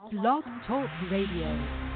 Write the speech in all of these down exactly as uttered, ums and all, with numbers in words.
Blog Talk Radio.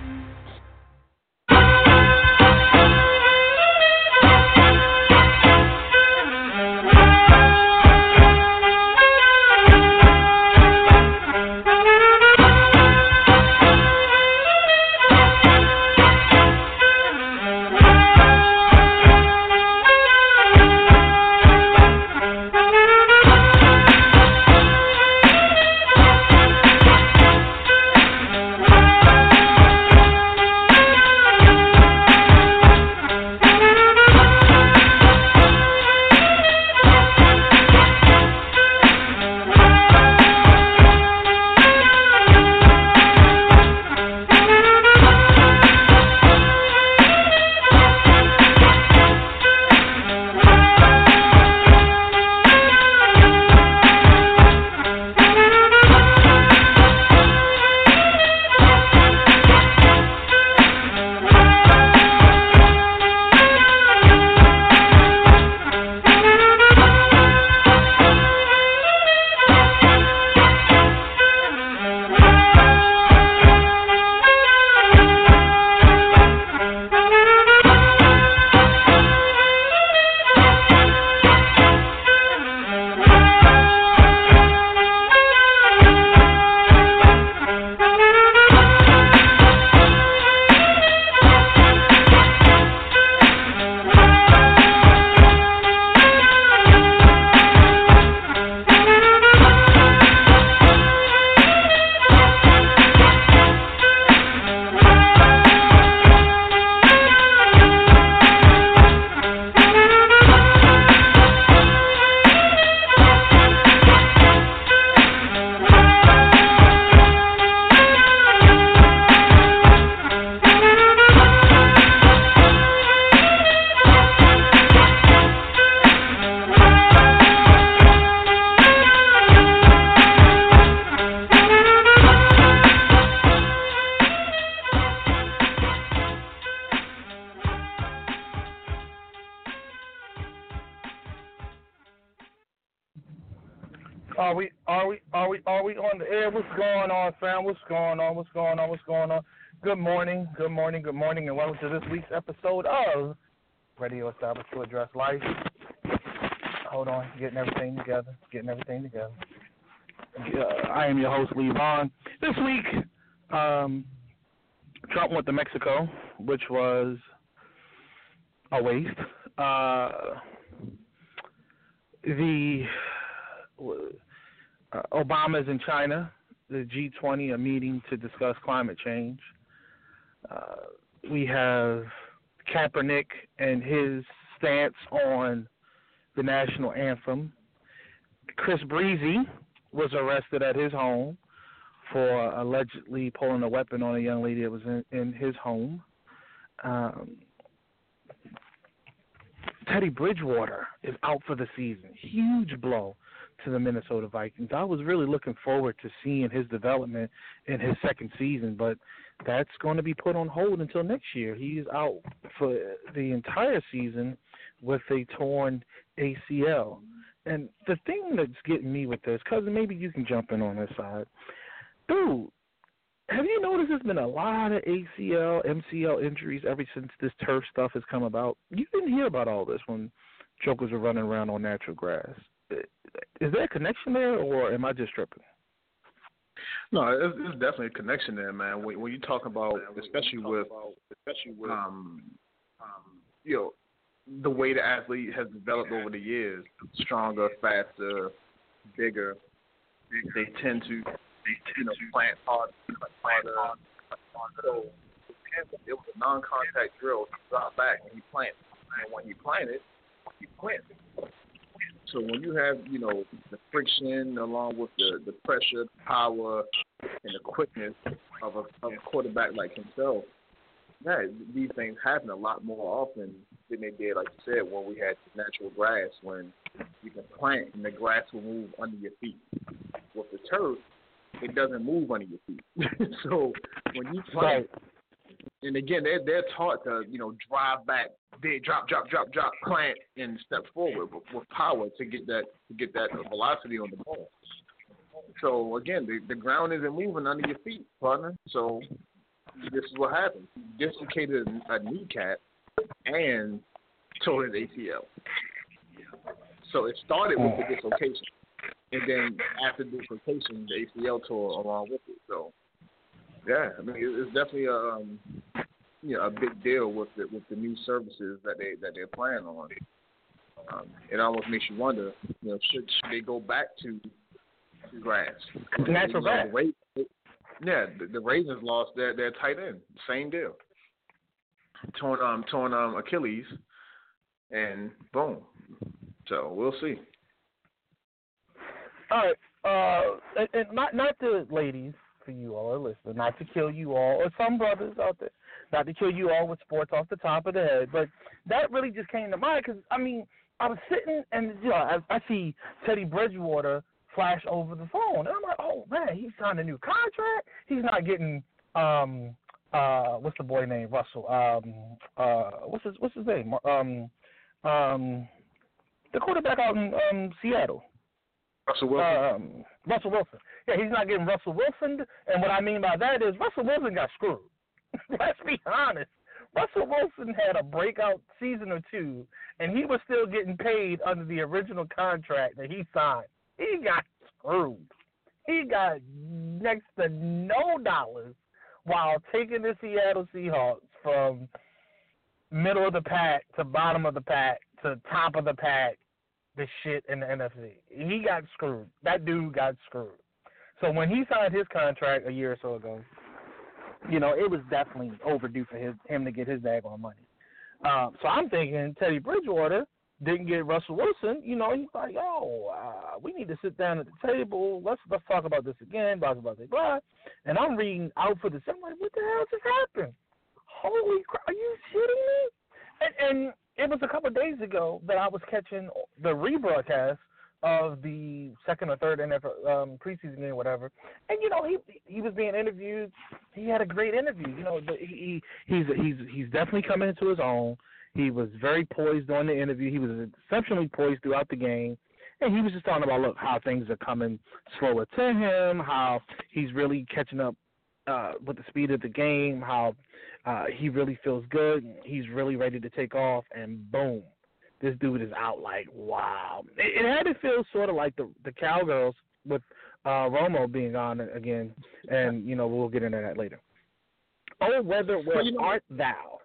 Are we are we are we are we on the air? What's going on, fam? What's going on? What's going on? What's going on? Good morning, good morning, good morning, and welcome to this week's episode of Radio Established to Address Life. Hold on, getting everything together, getting everything together. Uh, I am your host, Lee Vaughn. This week, um, Trump went to Mexico, which was a waste. Uh, the uh, Obama's in China, the G twenty, a meeting to discuss climate change. Uh, we have Kaepernick and his stance on the national anthem. Chris Breezy was arrested at his home for allegedly pulling a weapon on a young lady that was in, in his home. Um, Teddy Bridgewater is out for the season. Huge blow to the Minnesota Vikings. I was really looking forward to seeing his development in his second season, but that's going to be put on hold until next year. He's out for the entire season with a torn A C L. And the thing that's getting me with this, cousin, maybe you can jump in on this side. Dude, have you noticed there's been a lot of A C L, M C L injuries ever since this turf stuff has come about? You didn't hear about all this when jokers were running around on natural grass. Is there a connection there, or am I just tripping? No, it's, it's definitely a connection there, man. When, when you talk about, especially with, especially with, um, um, you know, the way the athlete has developed over the years, stronger, faster, bigger, they tend to, you know, plant hard, harder. So it was a non-contact drill. He dropped back and he planted. And when he planted, he planted. So when you have, you know, the friction along with the, the pressure, the power, and the quickness of a, of a quarterback like himself, yeah, these things happen a lot more often than they did, like you said, when we had natural grass, when you can plant and the grass will move under your feet. With the turf, it doesn't move under your feet. So when you plant, and again, they're, they're taught to, you know, drive back, they drop, drop, drop, drop, plant, and step forward with, with power to get that to get that velocity on the ball. So again, the, the ground isn't moving under your feet, partner. So this is what happened. He dislocated a kneecap and tore his A C L. So it started with the dislocation, and then after the dislocation, the A C L tore along with it. So yeah, I mean it's definitely a um, you know a big deal with the with the new services that they that they're planning on. Um, it almost makes you wonder, you know, should, should they go back to grass? Natural grass. You know, the, yeah, the, the Ravens lost their, their tight end. Same deal. Torn um torn um Achilles, and boom. So we'll see. All right, uh, and, and not not the ladies for you all are listening, not to kill you all or some brothers out there, not to kill you all with sports off the top of the head, but that really just came to mind because I mean I was sitting and you know I, I see Teddy Bridgewater flash over the phone, and I'm like, oh man, he signed a new contract. He's not getting um uh what's the boy name Russell um uh what's his what's his name um um the quarterback out in um Seattle. Russell Wilson. Um, Russell Wilson. Yeah, he's not getting Russell Wilson, and what I mean by that is Russell Wilson got screwed. Let's be honest. Russell Wilson had a breakout season or two, and he was still getting paid under the original contract that he signed. He got screwed. He got next to no dollars while taking the Seattle Seahawks from middle of the pack to bottom of the pack to top of the pack, the shit in the N F C. He got screwed. That dude got screwed. So when he signed his contract a year or so ago, you know, it was definitely overdue for his, him to get his daggone money. Um, so I'm thinking Teddy Bridgewater didn't get Russell Wilson. You know, he's like, oh, uh, we need to sit down at the table. Let's let's talk about this again, blah, blah, blah, blah. And I'm reading out for this. I'm like, what the hell just happened? Holy crap, are you shitting me? And, and it was a couple of days ago that I was catching the rebroadcast of the second or third N F L um, preseason game, whatever. And you know, he he was being interviewed. He had a great interview. You know, he he's he's he's definitely coming into his own. He was very poised on the interview. He was exceptionally poised throughout the game. And he was just talking about, look, how things are coming slower to him, how he's really catching up uh, with the speed of the game, how uh, he really feels good. He's really ready to take off, and boom, this dude is out like, wow. It, it had to feel sort of like the, the Cowgirls with uh, Romo being on again, and, you know, we'll get into that later. Oh, whether where you know, art thou?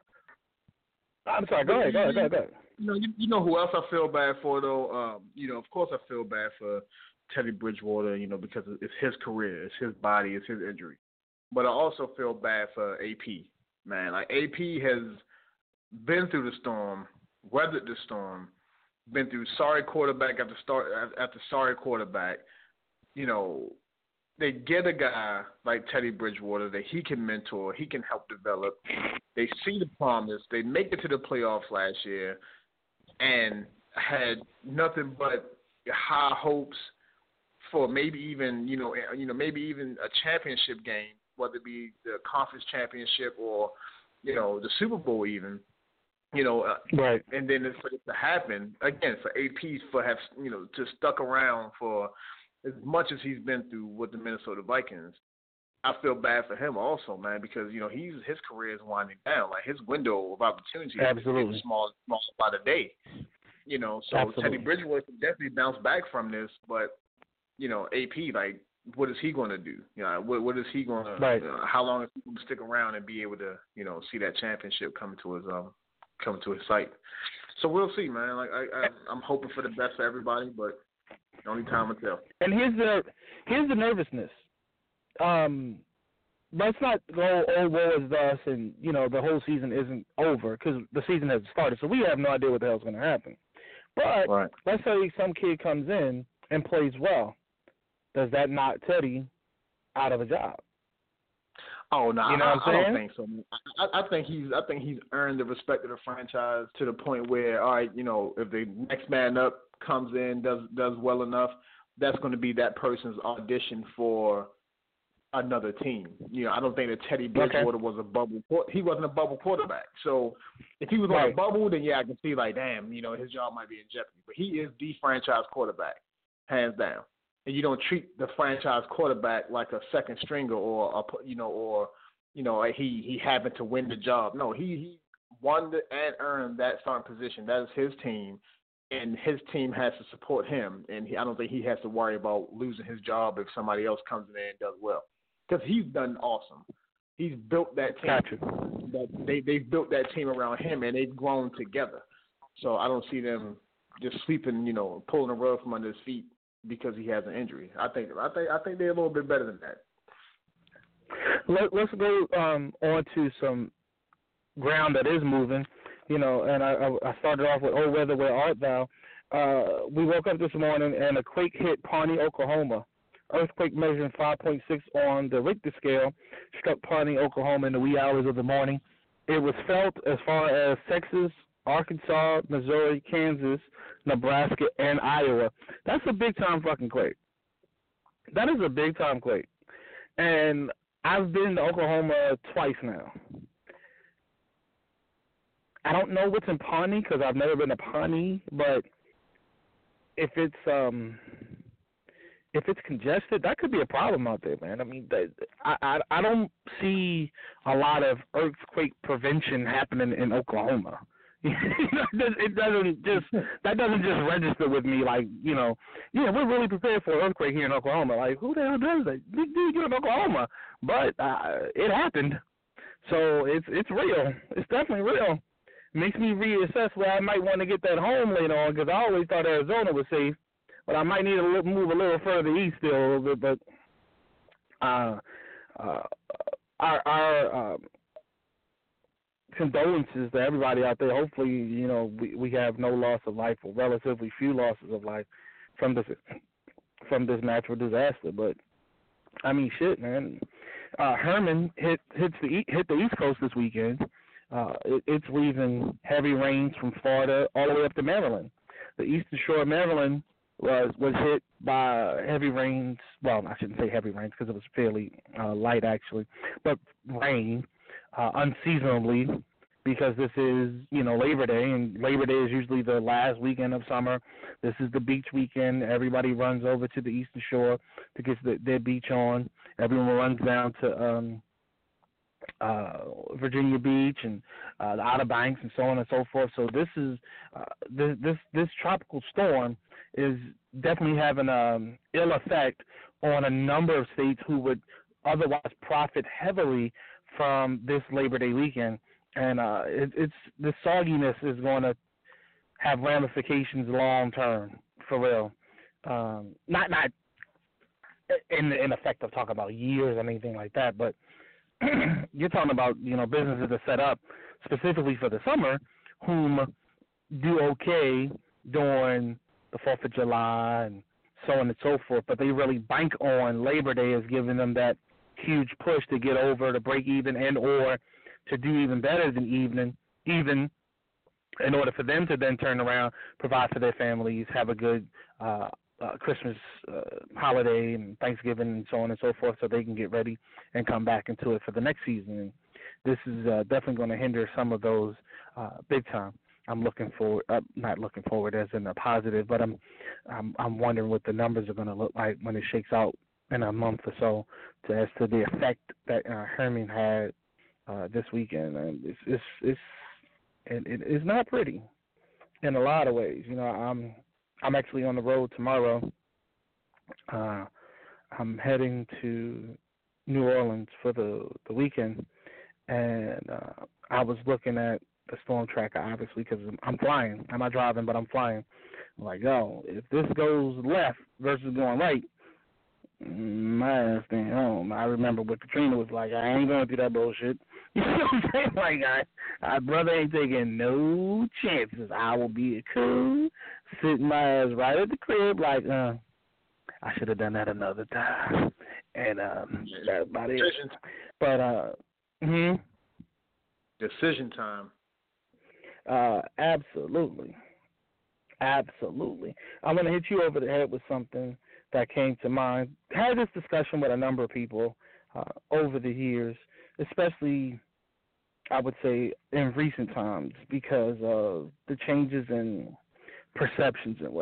I'm sorry, go ahead, go ahead, go ahead, go ahead. You know, you, you know who else I feel bad for, though? Um, you know, of course I feel bad for Teddy Bridgewater, you know, because it's his career, it's his body, it's his injury. But I also feel bad for A P, man. Like, A P has been through the storm, weathered the storm, been through sorry quarterback after, start, after sorry quarterback. You know, they get a guy like Teddy Bridgewater that he can mentor, he can help develop. They see the promise. They make it to the playoffs last year and had nothing but high hopes for maybe even, you know, you know, maybe even a championship game, whether it be the conference championship or, you know, the Super Bowl even, you know, uh, right. And then for it to happen, again, for A P for have, you know, to stuck around for as much as he's been through with the Minnesota Vikings, I feel bad for him also, man, because, you know, he's his career is winding down. Like, his window of opportunity Absolutely. is small, small by the day. You know, so Absolutely. Teddy Bridgewater can definitely bounce back from this, but, you know, A P, like, what is he going to do? You know, what what is he going to? Right. You know, how long is he going to stick around and be able to, you know, see that championship coming to his um coming to his site? So we'll see, man. Like, I, I I'm hoping for the best for everybody, but only time will tell. And here's the here's the nervousness. Um, let's not go, oh, woe is us, and, you know, the whole season isn't over because the season hasn't started, so we have no idea what the hell's going to happen. But right. Let's say some kid comes in and plays well. Does that knock Teddy out of a job? Oh no, you know I, what I'm I saying? don't think so. I, I think he's I think he's earned the respect of the franchise to the point where, all right, you know, if the next man up comes in, does does well enough, that's going to be that person's audition for another team. You know, I don't think that Teddy Bridgewater okay. was a bubble. He wasn't a bubble quarterback. So if he was right. on a bubble, then yeah, I can see like, damn, you know, his job might be in jeopardy. But he is the franchise quarterback, hands down. and you don't treat the franchise quarterback like a second stringer or a, you know or you know he he happened to win the job. No, he he won the, and earned that starting position. That is his team, and his team has to support him. And he, I don't think he has to worry about losing his job if somebody else comes in there and does well, because he's done awesome. He's built that team. Gotcha. That they they've built that team around him, and they've grown together. So I don't see them just sweeping, you know, pulling the rug from under his feet because he has an injury. I think I think I think they're a little bit better than that. Let, let's go um, on to some ground that is moving. You know, and I, I started off with, "Oh, weather, where art thou?" Uh, we woke up this morning and a quake hit Pawnee, Oklahoma. Earthquake measuring five point six on the Richter scale struck Pawnee, Oklahoma in the wee hours of the morning. It was felt as far as Texas, Arkansas, Missouri, Kansas, Nebraska, and Iowa. That's a big-time fucking quake. That is a big-time quake. And I've been to Oklahoma twice now. I don't know what's in Pawnee because I've never been to Pawnee, but if it's um, if it's congested, that could be a problem out there, man. I mean, I, I I don't see a lot of earthquake prevention happening in Oklahoma. It doesn't just that doesn't just register with me like, you know, yeah, we're really prepared for an earthquake here in Oklahoma. Like, who the hell does that? Dude, you're in Oklahoma, but uh, it happened, so it's it's real. It's definitely real. Makes me reassess where I might want to get that home later on, because I always thought Arizona was safe, but I might need to little, move a little further east still a little bit. But uh, uh, our our uh, condolences to everybody out there. Hopefully, you know, we, we have no loss of life or relatively few losses of life from this from this natural disaster. But I mean, shit, man. Uh, Herman hit hits the hit the East Coast this weekend. Uh, it, it's leaving heavy rains from Florida all the way up to Maryland. The eastern shore of Maryland was was hit by heavy rains. Well, I shouldn't say heavy rains because it was fairly uh, light actually, but rain uh, unseasonably, because this is, you know, Labor Day, and Labor Day is usually the last weekend of summer. This is the beach weekend. Everybody runs over to the eastern shore to get the, their beach on. Everyone runs down to um, uh, Virginia Beach and uh, the Outer Banks and so on and so forth. So this is uh, this, this this tropical storm is definitely having an ill effect on a number of states who would otherwise profit heavily from this Labor Day weekend. And uh, it, it's the sogginess is going to have ramifications long term, for real. Um, not not in in effect of talking about years or anything like that, but you're talking about, you know, businesses that are set up specifically for the summer, whom do okay during the Fourth of July and so on and so forth, but they really bank on Labor Day as giving them that huge push to get over, to break even, and or to do even better than even, even in order for them to then turn around, provide for their families, have a good uh, uh, Christmas uh, holiday and Thanksgiving and so on and so forth, so they can get ready and come back into it for the next season. And this is uh, definitely going to hinder some of those uh, big time. I'm looking forward, uh, not looking forward as in a positive, but I'm, I'm, I'm wondering what the numbers are going to look like when it shakes out in a month or so, to, as to the effect that uh, Herman had Uh, this weekend, and it's it's it's it, it, it's not pretty in a lot of ways. You know, I'm I'm actually on the road tomorrow. Uh, I'm heading to New Orleans for the the weekend, and uh, I was looking at the storm tracker, obviously, because I'm, I'm flying. I'm not driving, but I'm flying. I'm like, yo, if this goes left versus going right, my ass staying home. I remember what Katrina was like. I ain't going through that bullshit. You know what I'm saying? Like, I, my brother ain't taking no chances. I will be cool, sitting my ass right at the crib like, uh, I should have done that another time. And um, that's about it. Decision. But, uh, hmm? Decision time. Uh, absolutely. Absolutely. I'm going to hit you over the head with something that came to mind. I had this discussion with a number of people uh, over the years, especially, I would say, in recent times, because of the changes in perceptions and whatnot.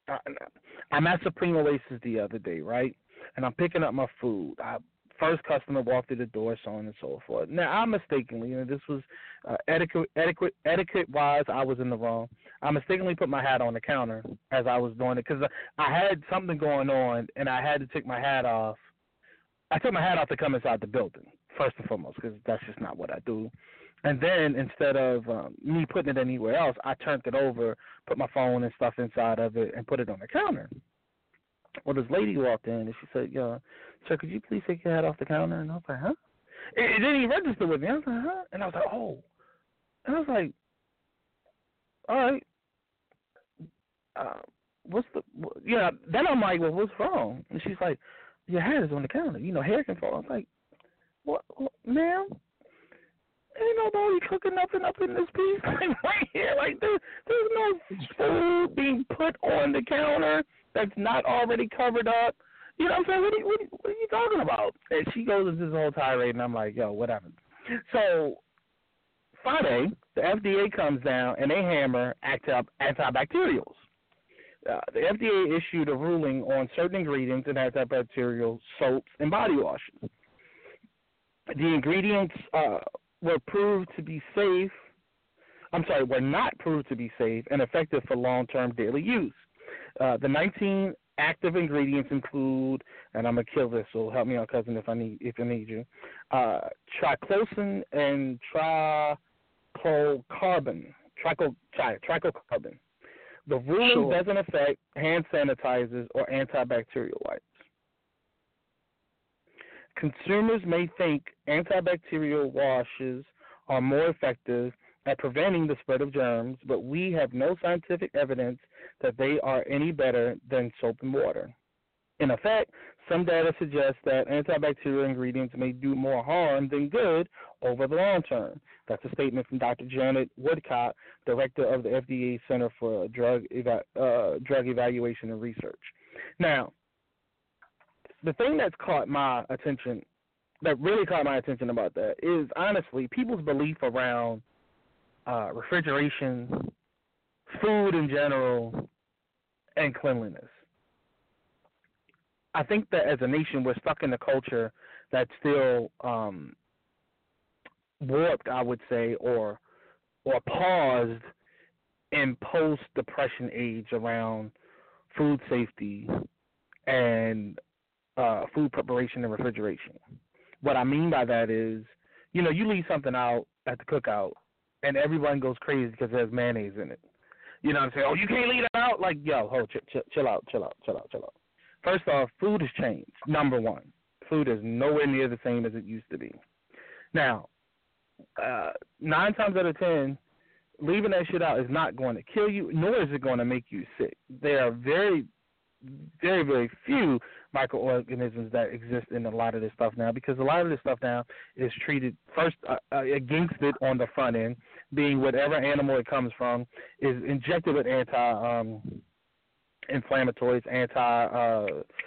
I, I'm at Supreme Oasis the other day, right? And I'm picking up my food. I, first customer walked through the door, so on and so forth. Now, I mistakenly, you know, this was uh, etiquette, etiquette, etiquette-wise, I was in the wrong. I mistakenly put my hat on the counter as I was doing it because I had something going on, and I had to take my hat off. I took my hat off to come inside the building, first and foremost, because that's just not what I do. And then instead of um, me putting it anywhere else, I turned it over, put my phone and stuff inside of it, and put it on the counter. Well, this lady walked in, and she said, "Yo, sir, could you please take your hat off the counter?" And I was like, "Huh?" It, it didn't even register with me. I was like, "Huh?" And I was like, "Oh." And I was like, "All right. Uh, what's the – yeah." Then I'm like, "Well, what's wrong?" And she's like, "Your hat is on the counter. You know, hair can fall." I was like, "What, what ma'am? Ain't nobody cooking nothing up in this piece like right here. Like there, there's no food being put on the counter that's not already covered up. You know what I'm saying? What are you, what are you, what are you talking about?" And she goes into this whole tirade, and I'm like, "Yo, whatever." So Friday, the F D A comes down and they hammer antibacterials. Uh, the F D A issued a ruling on certain ingredients in antibacterial soaps and body washes. The ingredients uh, were proved to be safe. I'm sorry, were not proved to be safe and effective for long-term daily use. Uh, the nineteen active ingredients include, and I'm gonna kill this, so help me out, cousin, if I need if I need you. Uh, triclosan and triclocarbon, trico, tri, triclocarbon. The ruling sure. doesn't affect hand sanitizers or antibacterial wipes. Consumers may think antibacterial washes are more effective at preventing the spread of germs, but we have no scientific evidence that they are any better than soap and water. In effect, some data suggests that antibacterial ingredients may do more harm than good over the long term. That's a statement from Doctor Janet Woodcock, director of the F D A Center for Drug, Eva- uh, Drug Evaluation and Research. Now, the thing that's caught my attention, that really caught my attention about that, is honestly people's belief around uh, refrigeration, food in general, and cleanliness. I think that as a nation, we're stuck in a culture that's still um, warped, I would say, or or paused in post-Depression age around food safety and uh, food preparation and refrigeration. What I mean by that is, you know, you leave something out at the cookout, and everyone goes crazy because there's mayonnaise in it. You know what I'm saying? Oh, you can't leave that out? Like, yo, hold, chill, chill, chill out, chill out, chill out, chill out. First off, food has changed, number one. Food is nowhere near the same as it used to be. Now, uh, nine times out of ten, leaving that shit out is not going to kill you, nor is it going to make you sick. There are very, very, very few microorganisms that exist in a lot of this stuff now, because a lot of this stuff now is treated first uh, uh, against it on the front end, being whatever animal it comes from, is injected with anti um, inflammatories, anti uh,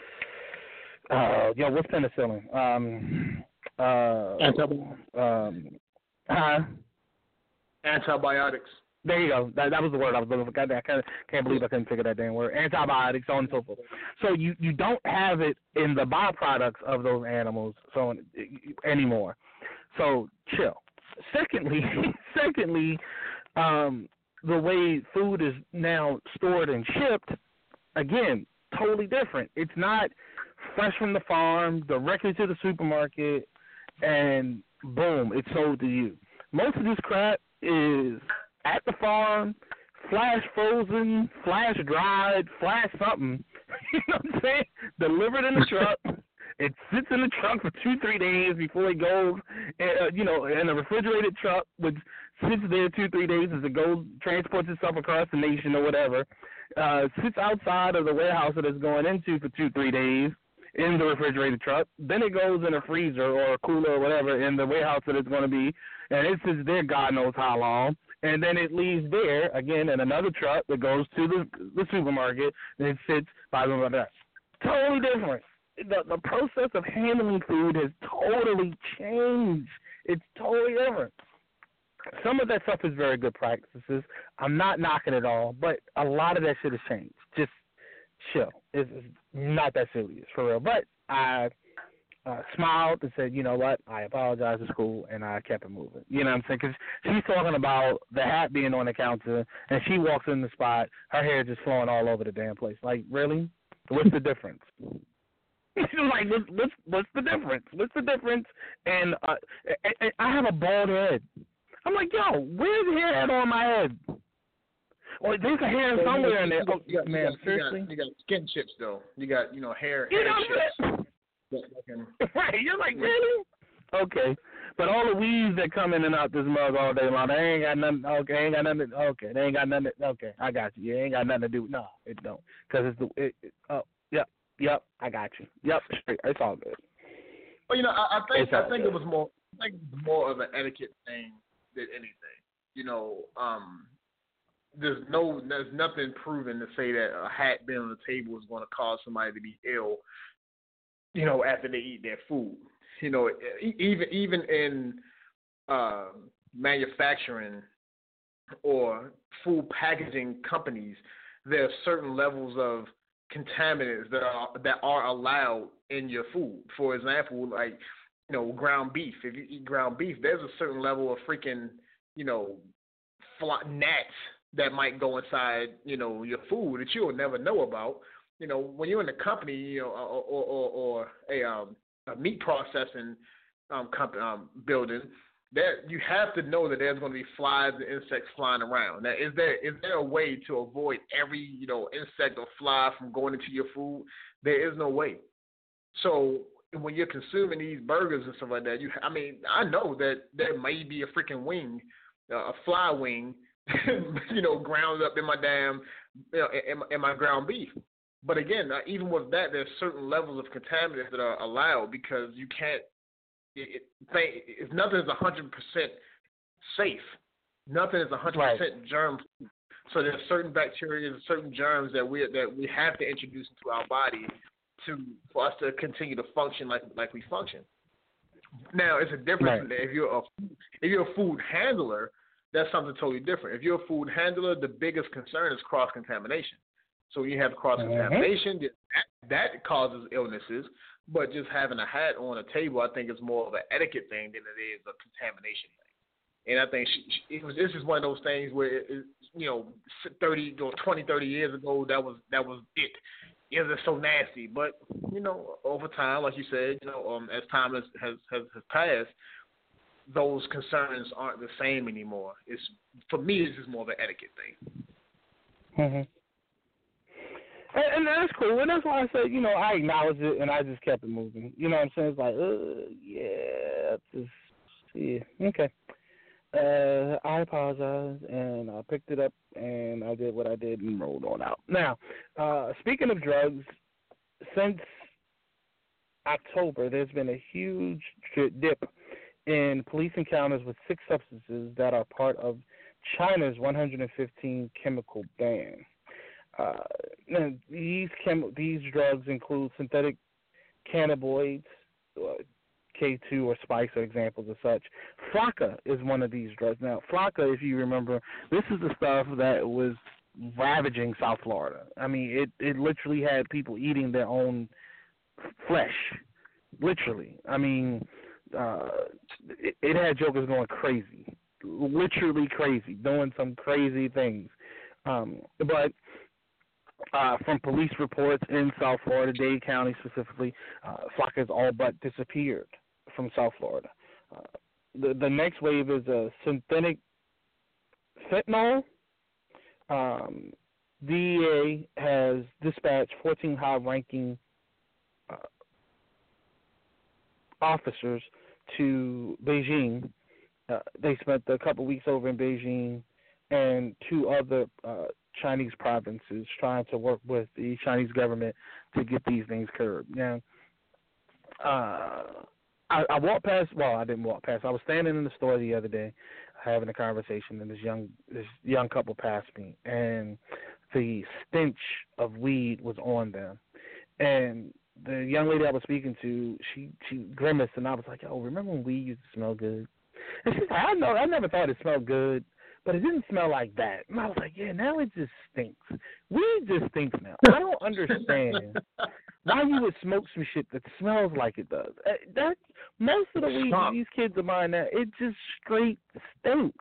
uh, yo, what's penicillin? Um, uh, Antibiotics. Um, uh, Antibiotics. There you go. That, that was the word I was looking for. I can't, can't believe I couldn't figure that damn word. Antibiotics, so on and so forth. So you, you don't have it in the byproducts of those animals so anymore. So chill. Secondly, secondly, um, the way food is now stored and shipped, again, totally different. It's not fresh from the farm, directly to the supermarket, and boom, it's sold to you. Most of this crap is at the farm, flash frozen, flash dried, flash something. You know what I'm saying? Delivered in the truck. It sits in the truck for two, three days before it goes, uh, you know, in a refrigerated truck, which sits there two, three days as it goes, transports itself across the nation or whatever, uh, sits outside of the warehouse that it's going into for two, three days in the refrigerated truck. Then it goes in a freezer or a cooler or whatever in the warehouse that it's going to be, and it sits there God knows how long. And then it leaves there, again, in another truck that goes to the, the supermarket, and it sits by the way. Totally different. The, the process of handling food has totally changed. It's totally different. Some of that stuff is very good practices. I'm not knocking it all, but a lot of that shit has changed. Just chill. It's, it's not that serious, for real. But I uh, smiled and said, you know what, I apologize to school, and I kept it moving. You know what I'm saying? Because she's talking about the hat being on the counter, and she walks in the spot, her hair just flowing all over the damn place. Like, really? What's the difference? like, what's, what's, what's the difference? What's the difference? And uh, I, I have a bald head. I'm like, yo, where's the hair at on my head? Well, there's a hair somewhere in there. Oh, you got, man, you got, seriously? You got, you got skin chips, though. You got, you know, hair, you hair know chips. Right, you're like, really? Okay. But all the weeds that come in and out this mug all day long, they ain't got nothing, okay, ain't got nothing, okay, they ain't got nothing, okay, I got you. You ain't got nothing to do, no, it don't. Because it's the, it, it, oh, yep, yep, I got you. Yep, it's all good. Well, you know, I, I think, I think good. it was more, I think it was more of an etiquette thing than anything. You know, um, there's no, there's nothing proven to say that a hat being on the table is going to cause somebody to be ill, you know, after they eat their food. You know, even even in uh, manufacturing or food packaging companies, there are certain levels of contaminants that are that are allowed in your food. For example, like, you know, ground beef. If you eat ground beef, there's a certain level of freaking, you know, fly, gnats that might go inside, you know, your food that you'll never know about. You know, when you're in a company, you know, or or, or, or a um, a meat processing um, company um, building, that you have to know that there's going to be flies and insects flying around. Now, is there is there a way to avoid every, you know, insect or fly from going into your food? There is no way. So when you're consuming these burgers and stuff like that, you, I mean, I know that there may be a freaking wing, uh, a fly wing, you know, ground up in my damn, you know, in, in my ground beef. But again, uh, even with that, there's certain levels of contaminants that are allowed because you can't. It, it, if nothing is one hundred percent safe, nothing is one hundred percent right. germ. So there's certain bacteria, certain germs that we that we have to introduce into our body to for us to continue to function like like we function. Now, it's a difference right. if you're a if you're a food handler. That's something totally different. If you're a food handler, the biggest concern is cross contamination. So when you have cross-contamination, mm-hmm. that, that causes illnesses, but just having a hat on a table, I think is more of an etiquette thing than it is a contamination thing. And I think she, she, it was, this is one of those things where, it, it, you know, thirty, or twenty, thirty years ago, that was that was it. It was so nasty. But, you know, over time, like you said, you know, um, as time has, has, has, has passed, those concerns aren't the same anymore. It's for me, it's just more of an etiquette thing. Mm-hmm. And, and that's cool, and that's why I said, you know, I acknowledged it, and I just kept it moving. You know what I'm saying? It's like, uh, yeah, just, yeah, okay. Uh, I apologize, and I picked it up, and I did what I did and rolled on out. Now, uh, speaking of drugs, since October, there's been a huge dip in police encounters with six substances that are part of China's one hundred fifteen chemical ban. Uh, these chem- these drugs include synthetic cannabinoids, uh, K two or Spice are examples of such. Flakka is one of these drugs. Now, Flakka, if you remember, this is the stuff that was ravaging South Florida. I mean, it, it literally had people eating their own flesh, literally. I mean, uh, it, it had jokers going crazy, literally crazy, doing some crazy things. Um, but Uh, from police reports in South Florida, Dade County specifically, uh, Flakka has all but disappeared from South Florida. Uh, the the next wave is a synthetic fentanyl. Um, D E A has dispatched fourteen high-ranking uh, officers to Beijing. Uh, they spent a couple weeks over in Beijing and two other uh, Chinese provinces trying to work with the Chinese government to get these things curbed. Now, uh, I, I walked past. Well, I didn't walk past. I was standing in the store the other day, having a conversation, and this young this young couple passed me, and the stench of weed was on them. And the young lady I was speaking to, she she grimaced, and I was like, "Oh, remember when weed used to smell good?" And she said, "I know, I never thought it smelled good." but it didn't smell like that. And I was like, yeah, now it just stinks. Weed just stinks now. I don't understand why you would smoke some shit that smells like it does. Uh, That most of the weed that these kids are buying now, it just straight stinks.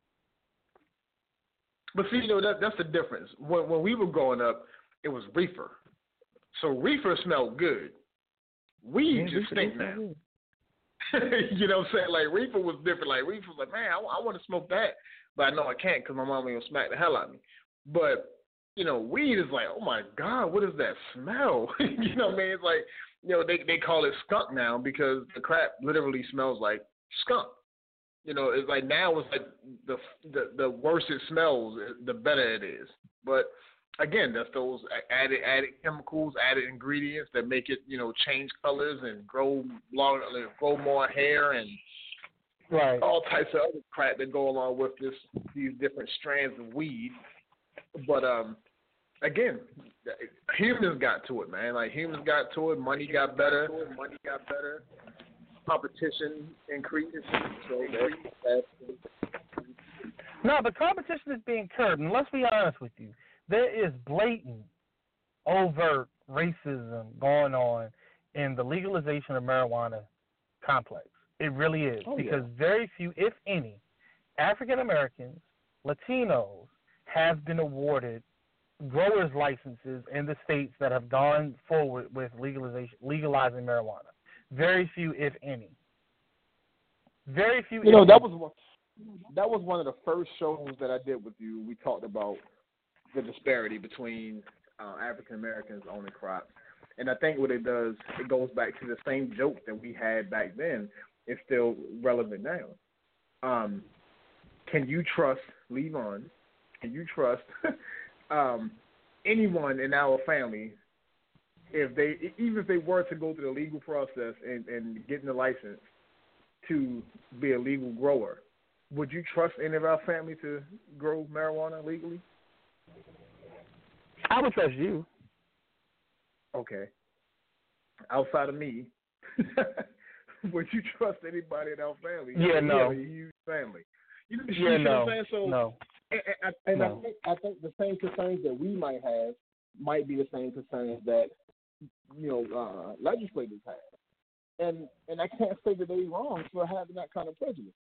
But see, you know, that that's the difference. When when we were growing up, it was reefer. So reefer smelled good. Weed Yeah, just stink now. You know what I'm saying? Like, reefer was different. Like, reefer was like, man, I, I want to smoke that, but I know I can't because my mom ain't gonna smack the hell out of me. But, you know, weed is like, oh my God, what is that smell? You know what I mean? It's like, you know, they they call it skunk now because the crap literally smells like skunk. You know, it's like now it's like the the the worse it smells, the better it is. But again, that's those added added chemicals, added ingredients that make it, you know, change colors and grow long, grow more hair and right. all types of other crap that go along with this these different strands of weed. But um, again, humans got to it, man. Like humans got to it. Money got better. Money got better. Competition increases. So no, the competition is being curbed. And let's be honest with you, there is blatant, overt racism going on in the legalization of marijuana complex. It really is. Oh, because yeah. very few, if any, African Americans, Latinos have been awarded growers licenses in the states that have gone forward with legalization, legalizing marijuana. Very few, if any. Very few. You know, that was one, that was one of the first shows that I did with you. We talked about the disparity between uh, African Americans owning crops, and I think what it does, it goes back to the same joke that we had back then. It's still relevant now. Um, can you trust Levon? Can you trust um, anyone in our family? If they, even if they were to go through the legal process and, and getting the license to be a legal grower, would you trust any of our family to grow marijuana legally? I would trust you. Okay. Outside of me, would you trust anybody in our family? Yeah, we no. have a huge family. You know, yeah, you no. know what I'm saying? So, no. And, and, and no. I think I think the same concerns that we might have might be the same concerns that, you know, uh, legislators have. And and I can't say that they're wrong for having that kind of prejudice.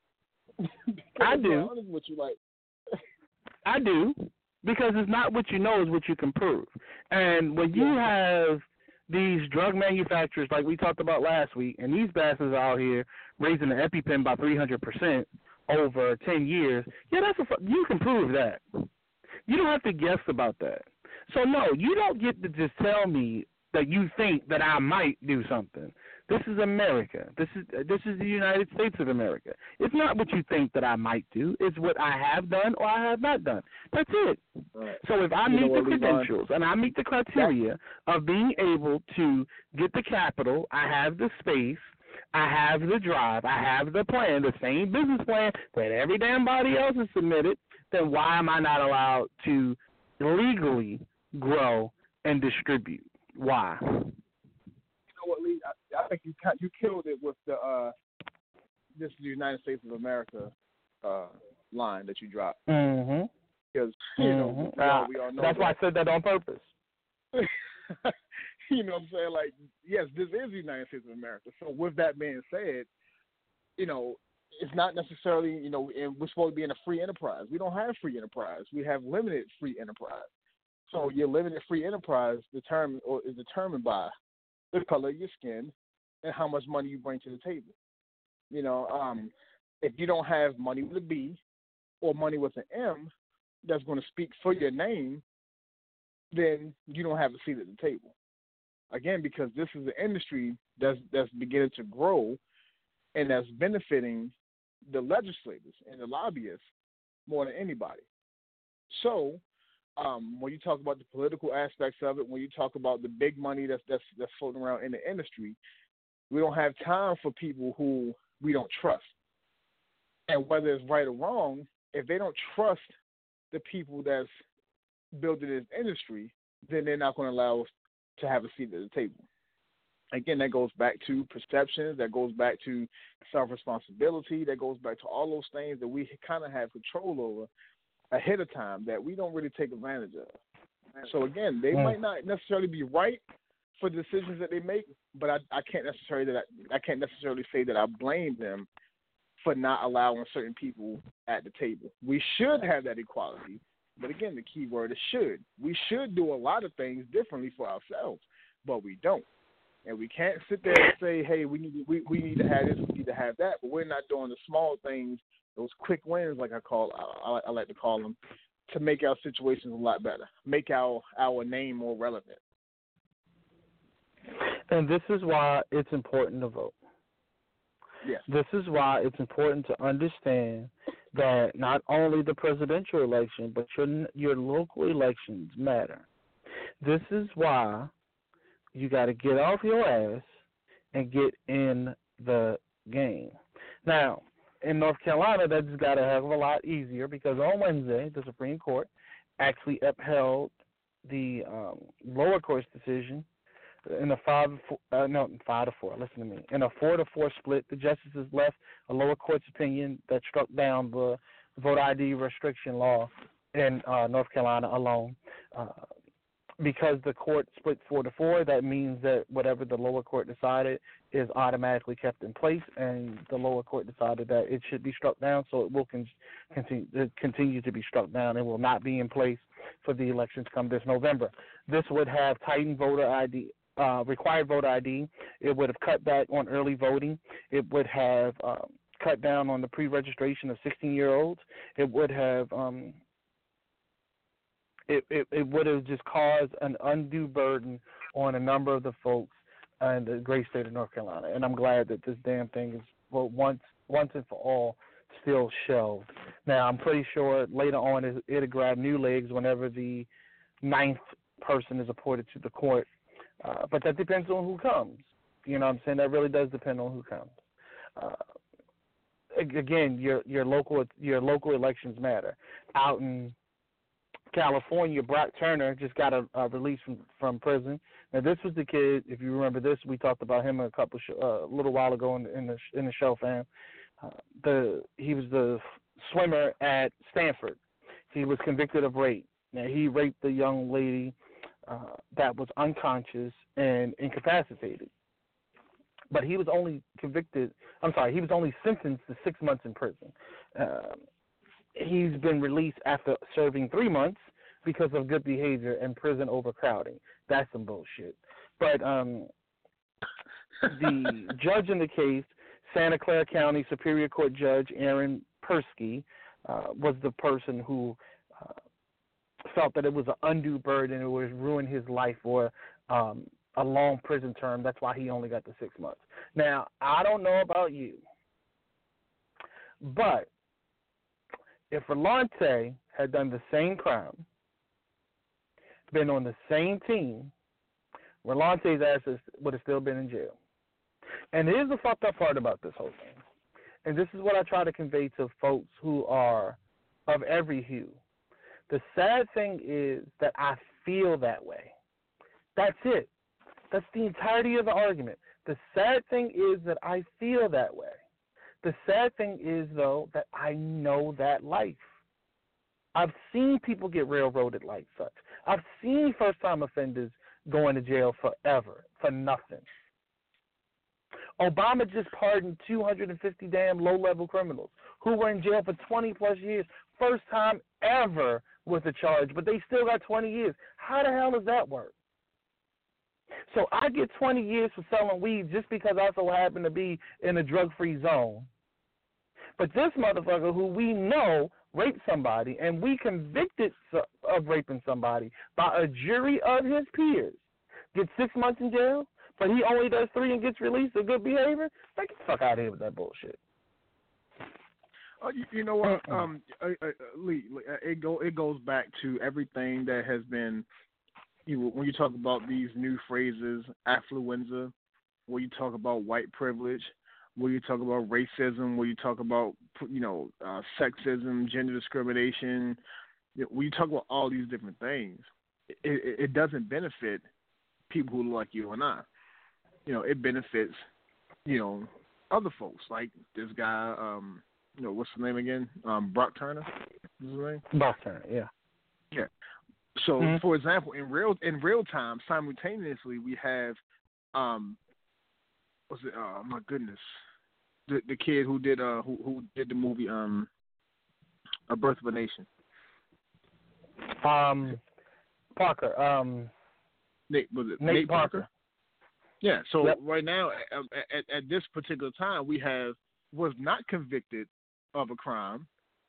I do. I'm honest with you, like I do, because it's not what you know, it's what you can prove. And when you have these drug manufacturers, like we talked about last week, and these bastards out here raising the EpiPen by three hundred percent over ten years, yeah, that's a, you can prove that. You don't have to guess about that. So, no, you don't get to just tell me that you think that I might do something. This is America. This is this is the United States of America. It's not what you think that I might do. It's what I have done or I have not done. That's it. Right. So if I You meet know the credentials and I meet the criteria of being able to get the capital, I have the space, I have the drive, I have the plan, the same business plan that every damn body else has submitted, then why am I not allowed to legally grow and distribute? Why? You know what, Lee? I, I think you you killed it with the uh, this is the United States of America uh, line that you dropped. Mm-hmm. Because you mm-hmm. know we, all, we all know that's that. why I said that on purpose. You know what I'm saying? Like, yes, this is the United States of America. So with that being said, you know, it's not necessarily, you know, and we're supposed to be in a free enterprise. We don't have free enterprise. We have limited free enterprise. So your limited free enterprise determined or is determined by the color of your skin and how much money you bring to the table. You know, um, if you don't have money with a B or money with an M that's going to speak for your name, then you don't have a seat at the table. Again, because this is an industry that's that's beginning to grow and that's benefiting the legislators and the lobbyists more than anybody. So um, when you talk about the political aspects of it, when you talk about the big money that's that's that's floating around in the industry, we don't have time for people who we don't trust. And whether it's right or wrong, if they don't trust the people that's building this industry, then they're not going to allow us to have a seat at the table. again, that goes back to perceptions, that goes back to self-responsibility, that goes back to all those things that we kind of have control over ahead of time that we don't really take advantage of. So, again, they mm. might not necessarily be right for the decisions that they make, but I, I can't necessarily that I, I can't necessarily say that I blame them for not allowing certain people at the table. We should have that equality, but again, the key word is should. We should do a lot of things differently for ourselves, but we don't. And we can't sit there and say, hey, we need to, we, we need to have this, we need to have that, but we're not doing the small things, those quick wins, like I call I, I like to call them, to make our situations a lot better, make our, our name more relevant. And this is why it's important to vote. Yes. This is why it's important to understand that not only the presidential election, but your your local elections matter. This is why you got to get off your ass and get in the game. Now, in North Carolina, that's got to have a lot easier because on Wednesday, the Supreme Court actually upheld the um, lower court's decision in a five, uh, no, five to four. Listen to me. In a four to four split, the justices left a lower court's opinion that struck down the voter I D restriction law in uh, North Carolina alone. Uh, because the court split four to four, that means that whatever the lower court decided is automatically kept in place, and the lower court decided that it should be struck down, so it will con- continue, continue to be struck down. It will not be in place for the elections come this November. This would have tightened voter I D. Uh, required voter I D. It would have cut back on early voting. It would have um, cut down on the pre-registration of sixteen-year-olds. It would have um, it, it, it would have just caused an undue burden on a number of the folks in the great state of North Carolina. And I'm glad that this damn thing is well, once once and for all still shelved. Now, I'm pretty sure later on it, it'll grab new legs whenever the ninth person is appointed to the court. Uh, but that depends on who comes. You know what I'm saying? That really does depend on who comes. Uh, again, your your local your local elections matter. Out in California, Brock Turner just got a, a release from, from prison. Now, this was the kid. If you remember this, we talked about him a couple sh- uh, a little while ago in, in the in the show, fam. Uh, the he was the swimmer at Stanford. He was convicted of rape. Now, he raped the young lady Uh, that was unconscious and incapacitated. But he was only convicted, I'm sorry, he was only sentenced to six months in prison. Uh, he's been released after serving three months because of good behavior and prison overcrowding. That's some bullshit. But um, the judge in the case, Santa Clara County Superior Court Judge Aaron Persky, uh, was the person who uh, felt that it was an undue burden, it would ruin his life for um, a long prison term. That's why he only got the six months. Now, I don't know about you, but if Rolante had done the same crime, been on the same team, Rolante's ass would have still been in jail. And here's the fucked up part about this whole thing. And this is what I try to convey to folks who are of every hue. The sad thing is that I feel that way. That's it. That's the entirety of the argument. The sad thing is that I feel that way. The sad thing is, though, that I know that life. I've seen people get railroaded like such. I've seen first-time offenders going to jail forever for nothing. Obama just pardoned two hundred fifty damn low-level criminals who were in jail for twenty-plus years. First time ever with a charge, but they still got twenty years. How the hell does that work? So I get twenty years for selling weed just because I so happen to be in a drug-free zone. But this motherfucker who we know raped somebody and we convicted of raping somebody by a jury of his peers gets six months in jail, but he only does three and gets released for good behavior? Like, get the fuck out of here with that bullshit. Uh, you, you know what, um, uh, uh, Lee, it go it goes back to everything that has been. You know, when you talk about these new phrases, affluenza, when you talk about white privilege, when you talk about racism, when you talk about you know uh, sexism, gender discrimination, when you talk about all these different things, it, it, it doesn't benefit people who look like you and I. you know, it benefits, you know, other folks like this guy. Um, you know, what's his name again? Um, Brock Turner. Is his name? Brock Turner. Yeah. Yeah. So, mm-hmm. for example, in real in real time, simultaneously, we have, um, what's it? Oh my goodness, the the kid who did uh who who did the movie um, A Birth of a Nation. Um, Parker. Um, Nate was it Nate, Nate Parker? Parker? Yeah. So yep. right now, at, at at this particular time, we have was not convicted of a crime.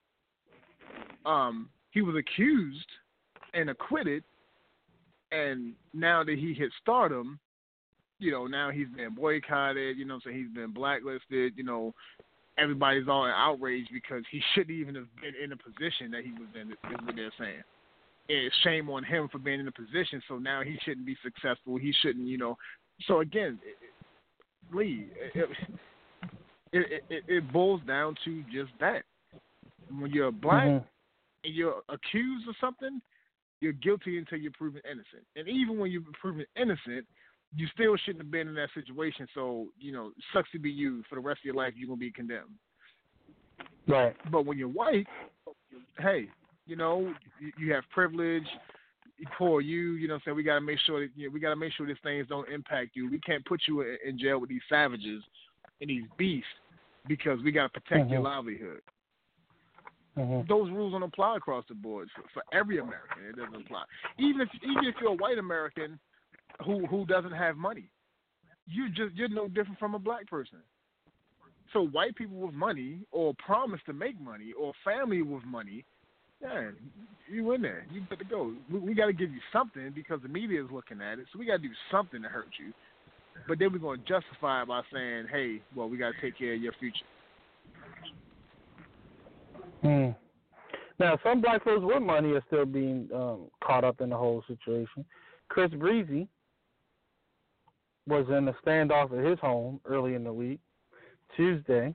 Um, he was accused and acquitted, and now that he hit stardom, you know, now he's been boycotted, you know, so he's been blacklisted, you know, everybody's all in outrage because he shouldn't even have been in the position that he was in, is what they're saying. It's shame on him for being in the position, so now he shouldn't be successful, he shouldn't, you know. So again, it, Lee, it, it, it, it boils down to just that. When you're black mm-hmm. and you're accused of something, you're guilty until you're proven innocent. And even when you're proven innocent, you still shouldn't have been in that situation. So, you know, sucks to be you. For the rest of your life, you're going to be condemned. Right. But when you're white, hey, you know, you, you have privilege. For you, you know what I'm saying? We got to make sure that, you know, we got to make sure these things don't impact you. We can't put you in, in jail with these savages and these beasts because we got to protect mm-hmm. your livelihood. Mm-hmm. Those rules don't apply across the board for, for every American. It doesn't apply. Even if even if you're a white American who who doesn't have money, you just you're no different from a black person. So white people with money or promise to make money or family with money, yeah, you in there. You got to go. We, we got to give you something because the media is looking at it. So we got to do something to hurt you. But then we're going to justify it by saying, hey, well, we got to take care of your future. Hmm. Now, some black folks with money are still being um, caught up in the whole situation. Chris Breezy was in a standoff at his home early in the week, Tuesday.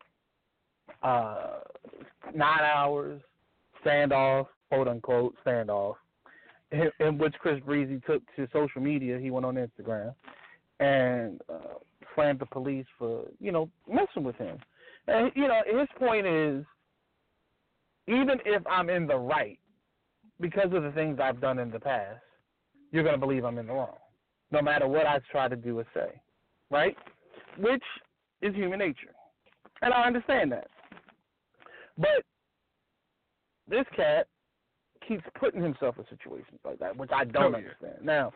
Uh, nine hours, standoff, quote unquote, standoff, in, in which Chris Breezy took to social media. He went on Instagram and uh, slammed the police for, you know, messing with him. And, you know, his point is, even if I'm in the right, because of the things I've done in the past, you're going to believe I'm in the wrong, no matter what I try to do or say, right? Which is human nature. And I understand that. But this cat keeps putting himself in situations like that, which I don't oh, yeah. understand. Now,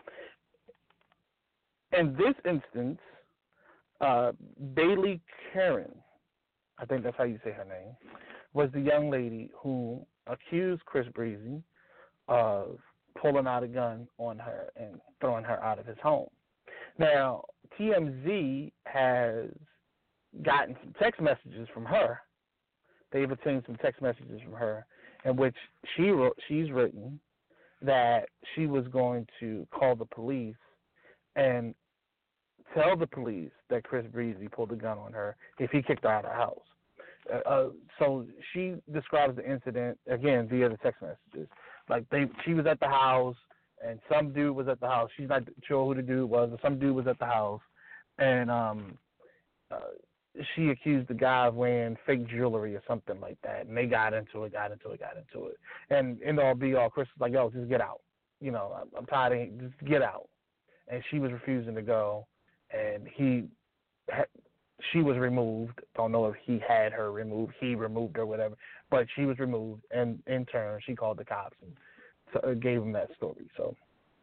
in this instance, uh, Bailey Karen, I think that's how you say her name, was the young lady who accused Chris Breezy of pulling out a gun on her and throwing her out of his home. Now, T M Z has gotten some text messages from her. They've obtained some text messages from her in which she wrote, she's written that she was going to call the police and tell the police that Chris Breezy pulled a gun on her if he kicked her out of the house. Uh, so she describes the incident, again, via the text messages. Like, they, she was at the house, and some dude was at the house. She's not sure who the dude was, but some dude was at the house. And um, uh, she accused the guy of wearing fake jewelry or something like that. And they got into it, got into it, got into it. And end all be all, Chris was like, yo, just get out. You know, I'm, I'm tired of it. Just get out. And she was refusing to go. And he had, she was removed. Don't know if he had her removed. He removed her, whatever. But she was removed, and in turn, she called the cops and so, uh, gave him that story. So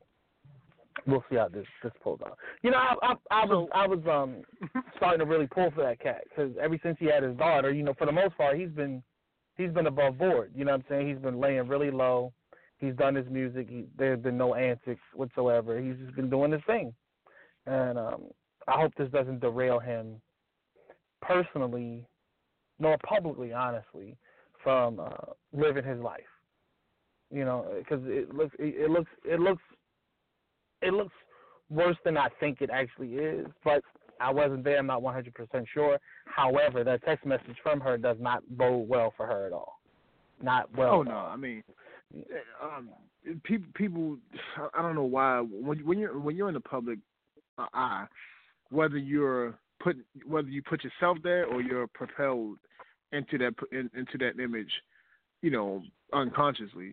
we'll see how this this pulls out. You know, I, I, I was I was um starting to really pull for that cat because ever since he had his daughter, you know, for the most part, he's been he's been above board. You know what I'm saying? He's been laying really low. He's done his music. He, there's been no antics whatsoever. He's just been doing his thing, and um, I hope this doesn't derail him personally, nor publicly, honestly, from uh, living his life. You know, because it looks, it looks, it looks, it looks worse than I think it actually is. But I wasn't there. I'm not one hundred percent sure. However, that text message from her does not bode well for her at all. Not well. Oh no, I mean, um, people, people, I don't know why when when you're when you're in the public eye, whether you're put whether you put yourself there or you're propelled into that in, into that image, you know, unconsciously.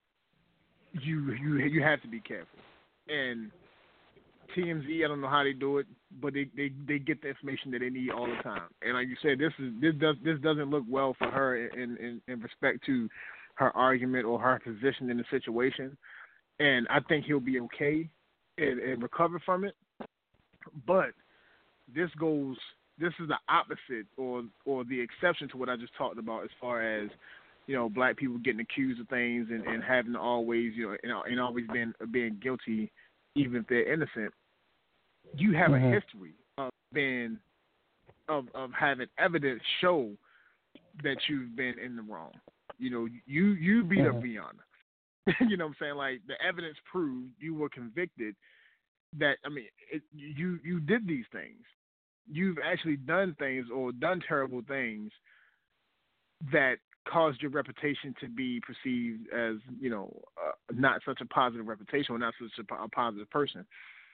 You you you have to be careful. And T M Z, I don't know how they do it, but they, they, they get the information that they need all the time. And like you said, this is this does this doesn't look well for her in, in, in respect to her argument or her position in the situation. And I think he'll be okay and, and recover from it. But this goes this is the opposite or or the exception to what I just talked about as far as, you know, black people getting accused of things and, and having always, you know, and, and always being being guilty even if they're innocent. You have mm-hmm. a history of being of of having evidence show that you've been in the wrong. You know, you you beat mm-hmm. up Rihanna. You know what I'm saying? Like, the evidence proved you were convicted that, I mean, it, you you did these things. You've actually done things or done terrible things that caused your reputation to be perceived as, you know, uh, not such a positive reputation or not such a, a positive person.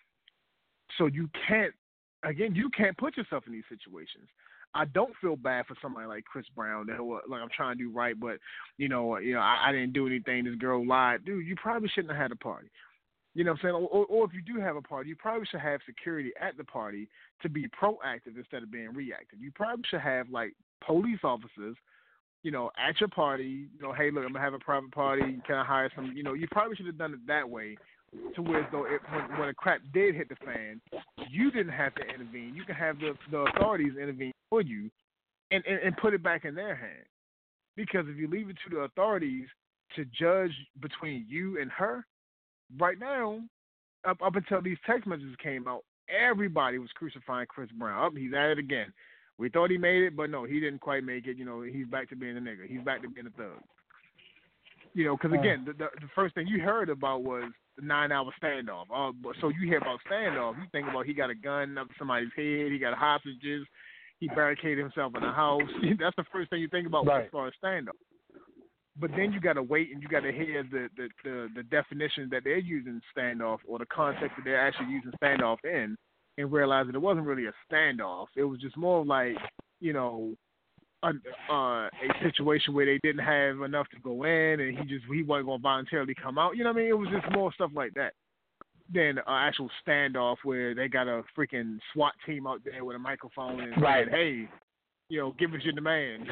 So you can't, again, you can't put yourself in these situations. I don't feel bad for somebody like Chris Brown that, like, I'm trying to do right, but, you know, you know, I, I didn't do anything. This girl lied. Dude, you probably shouldn't have had a party. You know what I'm saying? Or, or if you do have a party, you probably should have security at the party to be proactive instead of being reactive. You probably should have, like, police officers, you know, at your party, you know, hey, look, I'm going to have a private party. Can I hire some? You know, you probably should have done it that way to where, though, it, when, when a crap did hit the fan, you didn't have to intervene. You can have the, the authorities intervene for you and, and, and put it back in their hand. Because if you leave it to the authorities to judge between you and her, right now, up, up until these text messages came out, everybody was crucifying Chris Brown. Oh, he's at it again. We thought he made it, but no, he didn't quite make it. You know, he's back to being a nigga. He's back to being a thug. You know, because, again, the, the, the first thing you heard about was the nine-hour standoff. Uh, so you hear about standoff. You think about he got a gun up somebody's head. He got hostages. He barricaded himself in a house. That's the first thing you think about right. as far as standoff. But then you got to wait and you got to hear the, the, the, the definition that they're using standoff or the context that they're actually using standoff in, and realize that it wasn't really a standoff. It was just more like, you know, a, uh, a situation where they didn't have enough to go in, and he just he wasn't going to voluntarily come out. You know what I mean? It was just more stuff like that than an actual standoff where they got a freaking SWAT team out there with a microphone and right. saying, hey, you know, give us your demand.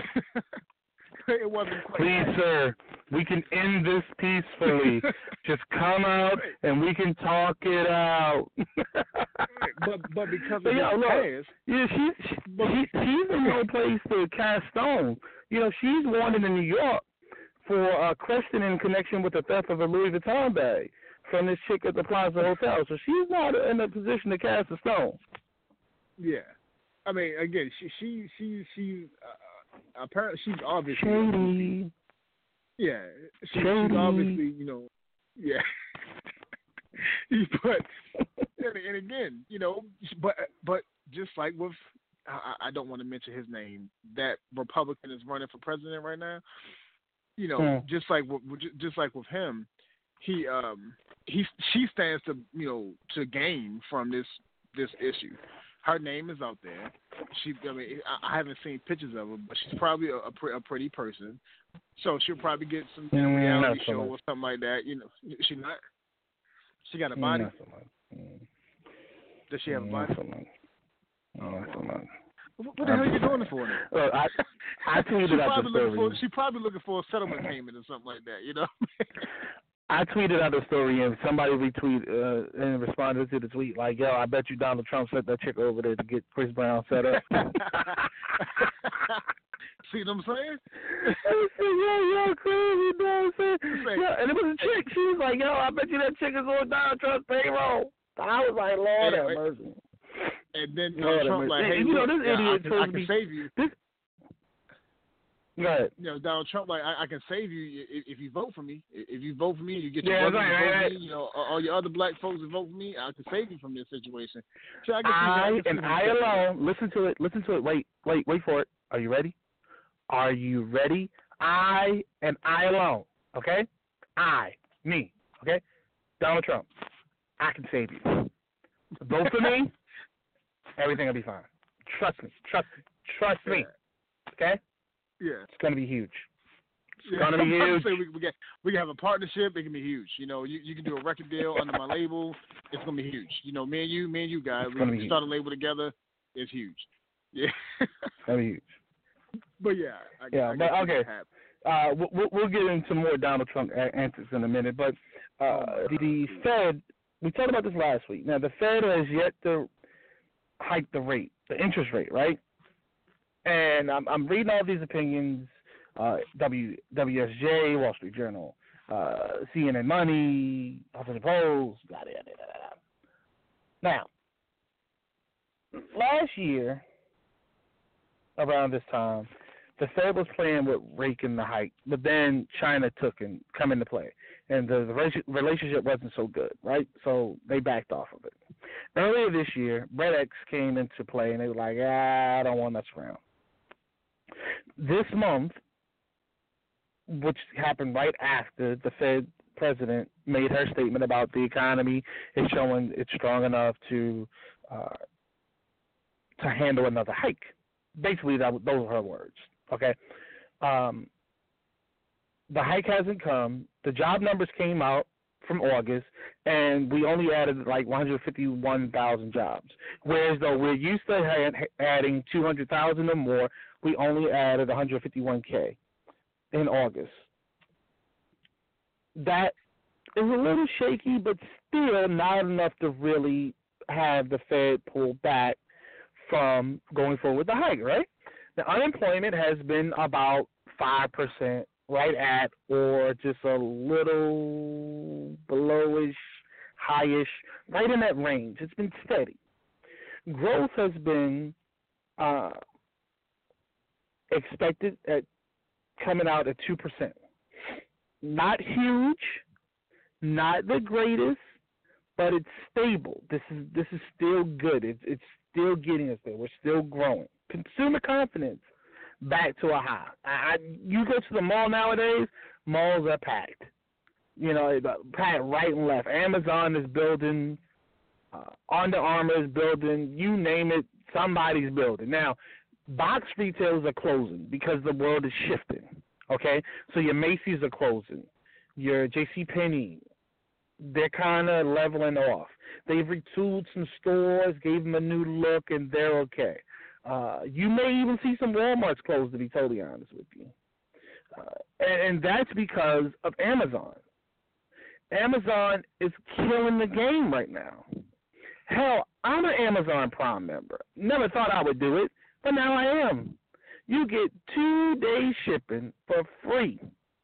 It wasn't quite Please, that. sir, we can end this peacefully. Just come out and we can talk it out. but but because but of yeah, the look, past, yeah, she, she, she she's in no place to cast stone. You know, she's wanted in New York for uh, questioning in connection with the theft of a Louis Vuitton bag from this chick at the Plaza Hotel. So she's not in a position to cast a stone. Yeah, I mean, again, she she she she. Uh, Apparently, she's obviously shady. Yeah, she, she's obviously, you know, yeah. but and, and again, you know, but but just like with, I, I don't want to mention his name. That Republican is running for president right now. You know, yeah. just like with, just like with him, he um he she stands to you know to gain from this this issue. Her name is out there. She, I mean, I haven't seen pictures of her, but she's probably a, a, pre, a pretty person. So she'll probably get some mm, reality so show much. or something like that. You know, she not. She got a body. Not so much. Mm. Does she have a Not body? so much. Not so much. What the hell are you doing it for? Then? Well, I, I tweeted out the story. For, she probably looking for a settlement payment or something like that. You know. I tweeted out the story and somebody retweeted uh, and responded to the tweet like, "Yo, I bet you Donald Trump sent that chick over there to get Chris Brown set up." See what I'm saying? yo, yo, crazy, you know what I'm saying? Yo, and it was a chick. She was like, "Yo, I bet you that chick is on Donald Trump's payroll." I was like, "Lord have mercy." And then Donald Trump like, "Hey, you know, look, this idiot I, I, I can save you." This, Right. You know, Donald Trump, like, I, I can save you if, if you vote for me. If you vote for me, you get your yeah, brother right, to vote right, for me. You know, all your other black folks to vote for me. I can save you from this situation. So I, can I, see, I and I alone, listen to it, listen to it. Wait, wait, wait for it. Are you ready? Are you ready? I and I alone, okay? I, me, okay? Donald Trump, I can save you. Vote for me, Everything will be fine. Trust me. Trust me. Trust me. Okay? Yeah. It's going to be huge. It's yeah. going to be huge. we, we, get, we can have a partnership. It can be huge. You know, you, you can do a record deal under my label. It's going to be huge. You know, me and you, me and you guys, it's we can start a label together. It's huge. Yeah. It's going to be huge. But, yeah. I, yeah, I but, okay. Uh, we'll, we'll get into more Donald Trump answers in a minute. But uh, oh the, the Fed, we talked about this last week. Now, the Fed has yet to hike the rate, the interest rate, right? And I'm, I'm reading all these opinions, uh, w, W S J, Wall Street Journal, uh, C N N Money, Huffington Post, blah, blah, blah, blah, blah. Now, last year, around this time, the Fed was playing with raking the hike, but then China took and come into play, and the, the relationship wasn't so good, right? So they backed off of it. Earlier this year, Brett X came into play, and they were like, ah, I don't want to mess around. This month, which happened right after the Fed president made her statement about the economy is showing it's strong enough to uh, to handle another hike. Basically, that those are her words. Okay, um, the hike hasn't come. The job numbers came out from August, and we only added like one hundred fifty-one thousand jobs. Whereas though we're used to adding two hundred thousand or more, we only added one hundred fifty-one K in August. That is a little shaky, but still not enough to really have the Fed pull back from going forward with the hike, right? The unemployment has been about five percent, right at or just a little belowish, highish, right in that range. It's been steady. Growth has been uh, expected at coming out at two percent. Not huge, not the greatest, but it's stable. This is this is still good. It's it's still getting us there. We're still growing. Consumer confidence back to a high. I, I, you go to the mall nowadays, malls are packed. You know, packed right and left. Amazon is building. Uh, Under Armour is building. You name it, somebody's building. Now, box retailers are closing because the world is shifting. Okay, so your Macy's are closing. Your JCPenney, they're kind of leveling off. They've retooled some stores, gave them a new look, and they're okay. Uh, you may even see some Walmarts close, to be totally honest with you. Uh, and, and that's because of Amazon. Amazon is killing the game right now. Hell, I'm an Amazon Prime member. Never thought I would do it, but now I am. You get two-day shipping for free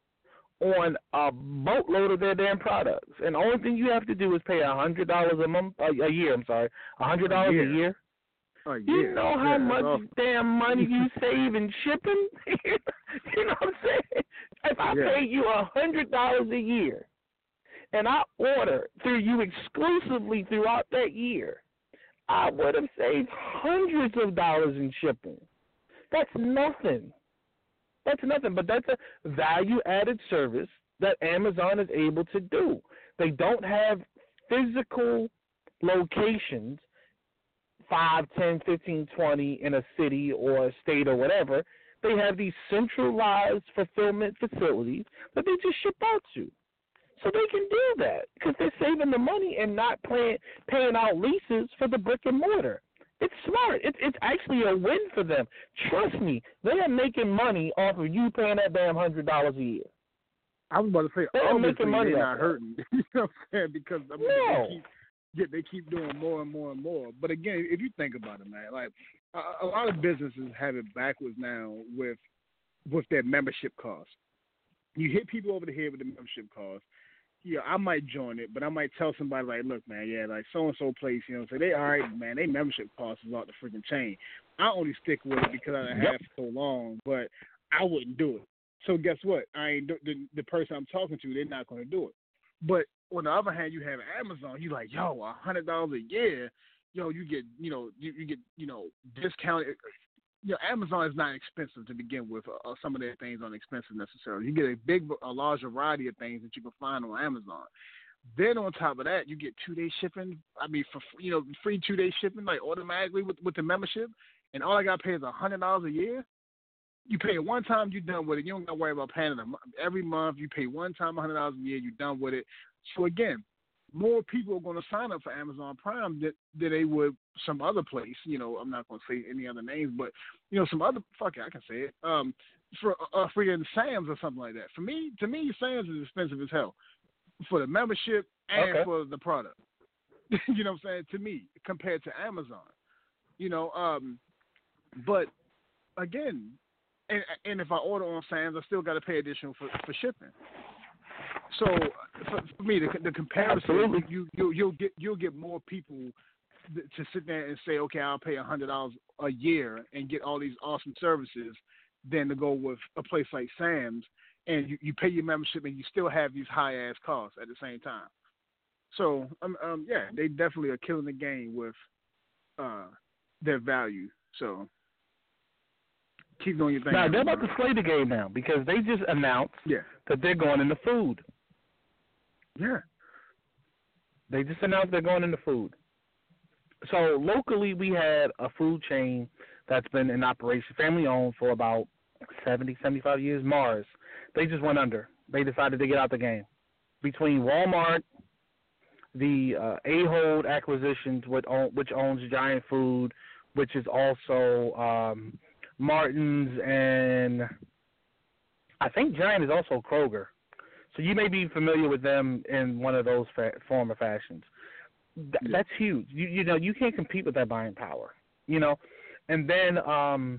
on a boatload of their damn products. And the only thing you have to do is pay one hundred dollars a month, a, a year, I'm sorry, one hundred dollars a year. A you year. know how yeah, much well, damn money you save in shipping? You know what I'm saying? If I yeah. pay you one hundred dollars a year and I order through you exclusively throughout that year, I would have saved hundreds of dollars in shipping. That's nothing. That's nothing, but that's a value-added service that Amazon is able to do. They don't have physical locations, five, ten, fifteen, twenty in a city or a state or whatever. They have these centralized fulfillment facilities that they just ship out to. So they can do that because they're saving the money and not paying, paying out leases for the brick and mortar. It's smart. It's it's actually a win for them. Trust me, they are making money off of you paying that damn hundred dollars a year. I was about to say, they are making money they're off not hurting. You know what I'm saying? Because I mean, no. they keep yeah, they keep doing more and more and more. But again, if you think about it, man, like a, a lot of businesses have it backwards now with with their membership costs. You hit people over the head with the membership costs. Yeah, I might join it, but I might tell somebody like, look, man, yeah, like so and so place, you know, say they all right, man, they membership costs is off the freaking chain. I only stick with it because I yep. have so long, but I wouldn't do it. So guess what? I ain't the the person I'm talking to, they're not going to do it. But on the other hand, you have Amazon. You like, yo, a hundred dollars a year, yo, you get, you know, you, you get, you know, discounted. You know, Amazon is not expensive to begin with. Uh, some of their things aren't expensive necessarily. You get a big, a large variety of things that you can find on Amazon. Then on top of that, you get two day shipping. I mean, for you know, free two day shipping like automatically with with the membership, and all I got to pay is a hundred dollars a year. You pay it one time, you're done with it. You don't got to worry about paying it every month. You pay one time, a hundred dollars a year, you're done with it. So again, more people are going to sign up for Amazon Prime than, than they would some other place. You know, I'm not going to say any other names, but you know, some other fuck it, I can say it. Um, for uh, freaking Sam's or something like that. For me, to me, Sam's is expensive as hell for the membership and Okay. for the product. You know what I'm saying? To me, compared to Amazon, you know. Um, but again, and and if I order on Sam's, I still got to pay additional for, for shipping. So for, for me, the, the comparison, Absolutely. you you you'll get you'll get more people to sit there and say, okay, I'll pay a hundred dollars a year and get all these awesome services, than to go with a place like Sam's and you, you pay your membership and you still have these high ass costs at the same time. So um, um yeah, they definitely are killing the game with uh their value. So keep doing your thing. Now they're about to slay the game now because they just announced yeah. that they're going into food. Yeah. They just announced they're going into food. So locally we had a food chain that's been in operation, family owned, for about seventy, seventy-five years, Mars. They just went under. They decided to get out the game. Between Walmart, the uh, Ahold acquisitions, which, own, which owns Giant Food, which is also um, Martin's, and I think Giant is also Kroger. So you may be familiar with them in one of those fa- form or fashions. Th- yeah. That's huge. You, you know, you can't compete with that buying power, you know. And then um,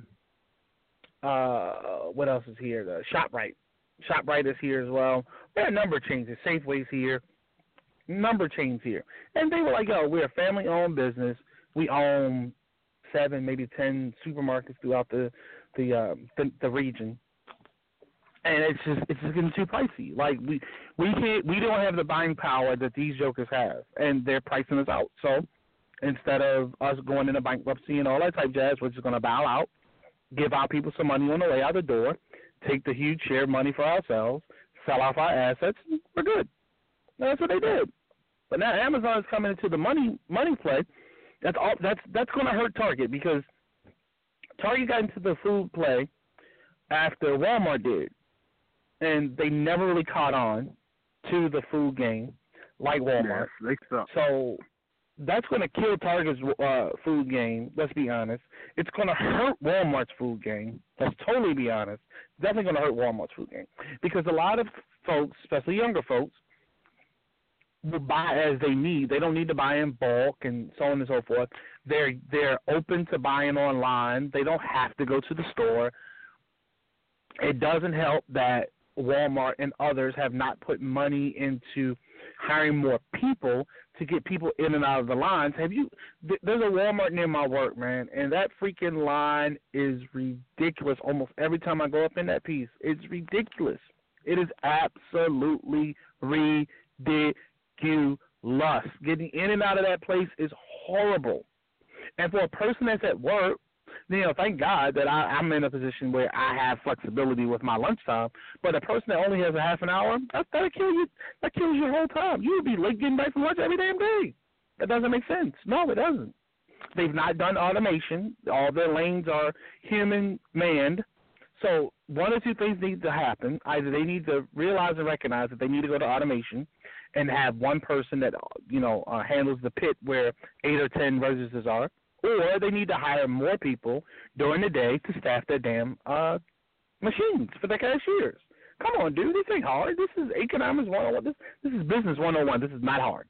uh, what else is here? The ShopRite. ShopRite is here as well. There are a number of chains. Safeway's here. Number of chains here. And they were like, yo, we're a family-owned business. We own seven, maybe ten supermarkets throughout the the uh, the, the region. And it's just it's just getting too pricey. Like we we can't we don't have the buying power that these jokers have, and they're pricing us out. So instead of us going into bankruptcy and all that type of jazz, we're just going to bow out, give our people some money on the way out the door, take the huge share of money for ourselves, sell off our assets, and we're good. And that's what they did. But now Amazon is coming into the money money play. That's all. That's that's going to hurt Target because Target got into the food play after Walmart did, and they never really caught on to the food game like Walmart. Yeah, they suck. So that's going to kill Target's uh, food game. Let's be honest. It's going to hurt Walmart's food game. Let's totally be honest. Definitely going to hurt Walmart's food game because a lot of folks, especially younger folks, will buy as they need. They don't need to buy in bulk and so on and so forth. They're they're open to buying online. They don't have to go to the store. It doesn't help that Walmart and others have not put money into hiring more people to get people in and out of the lines. Have you? There's a Walmart near my work, man, and that freaking line is ridiculous. Almost every time I go up in that piece, it's ridiculous. It is absolutely ridiculous. Getting in and out of that place is horrible. And for a person that's at work, you know, thank God that I, I'm in a position where I have flexibility with my lunchtime. But a person that only has a half an hour, that, that'll kill you. That kills your whole time. You would be late getting back from lunch every damn day. That doesn't make sense. No, it doesn't. They've not done automation. All their lanes are human manned. So one or two things need to happen. Either they need to realize and recognize that they need to go to automation and have one person that, you know, uh, handles the pit where eight or ten registers are, or they need to hire more people during the day to staff their damn uh, machines for their cashiers. Come on, dude. This ain't hard. This is economics one oh one. This, this is business one oh one. This is not hard.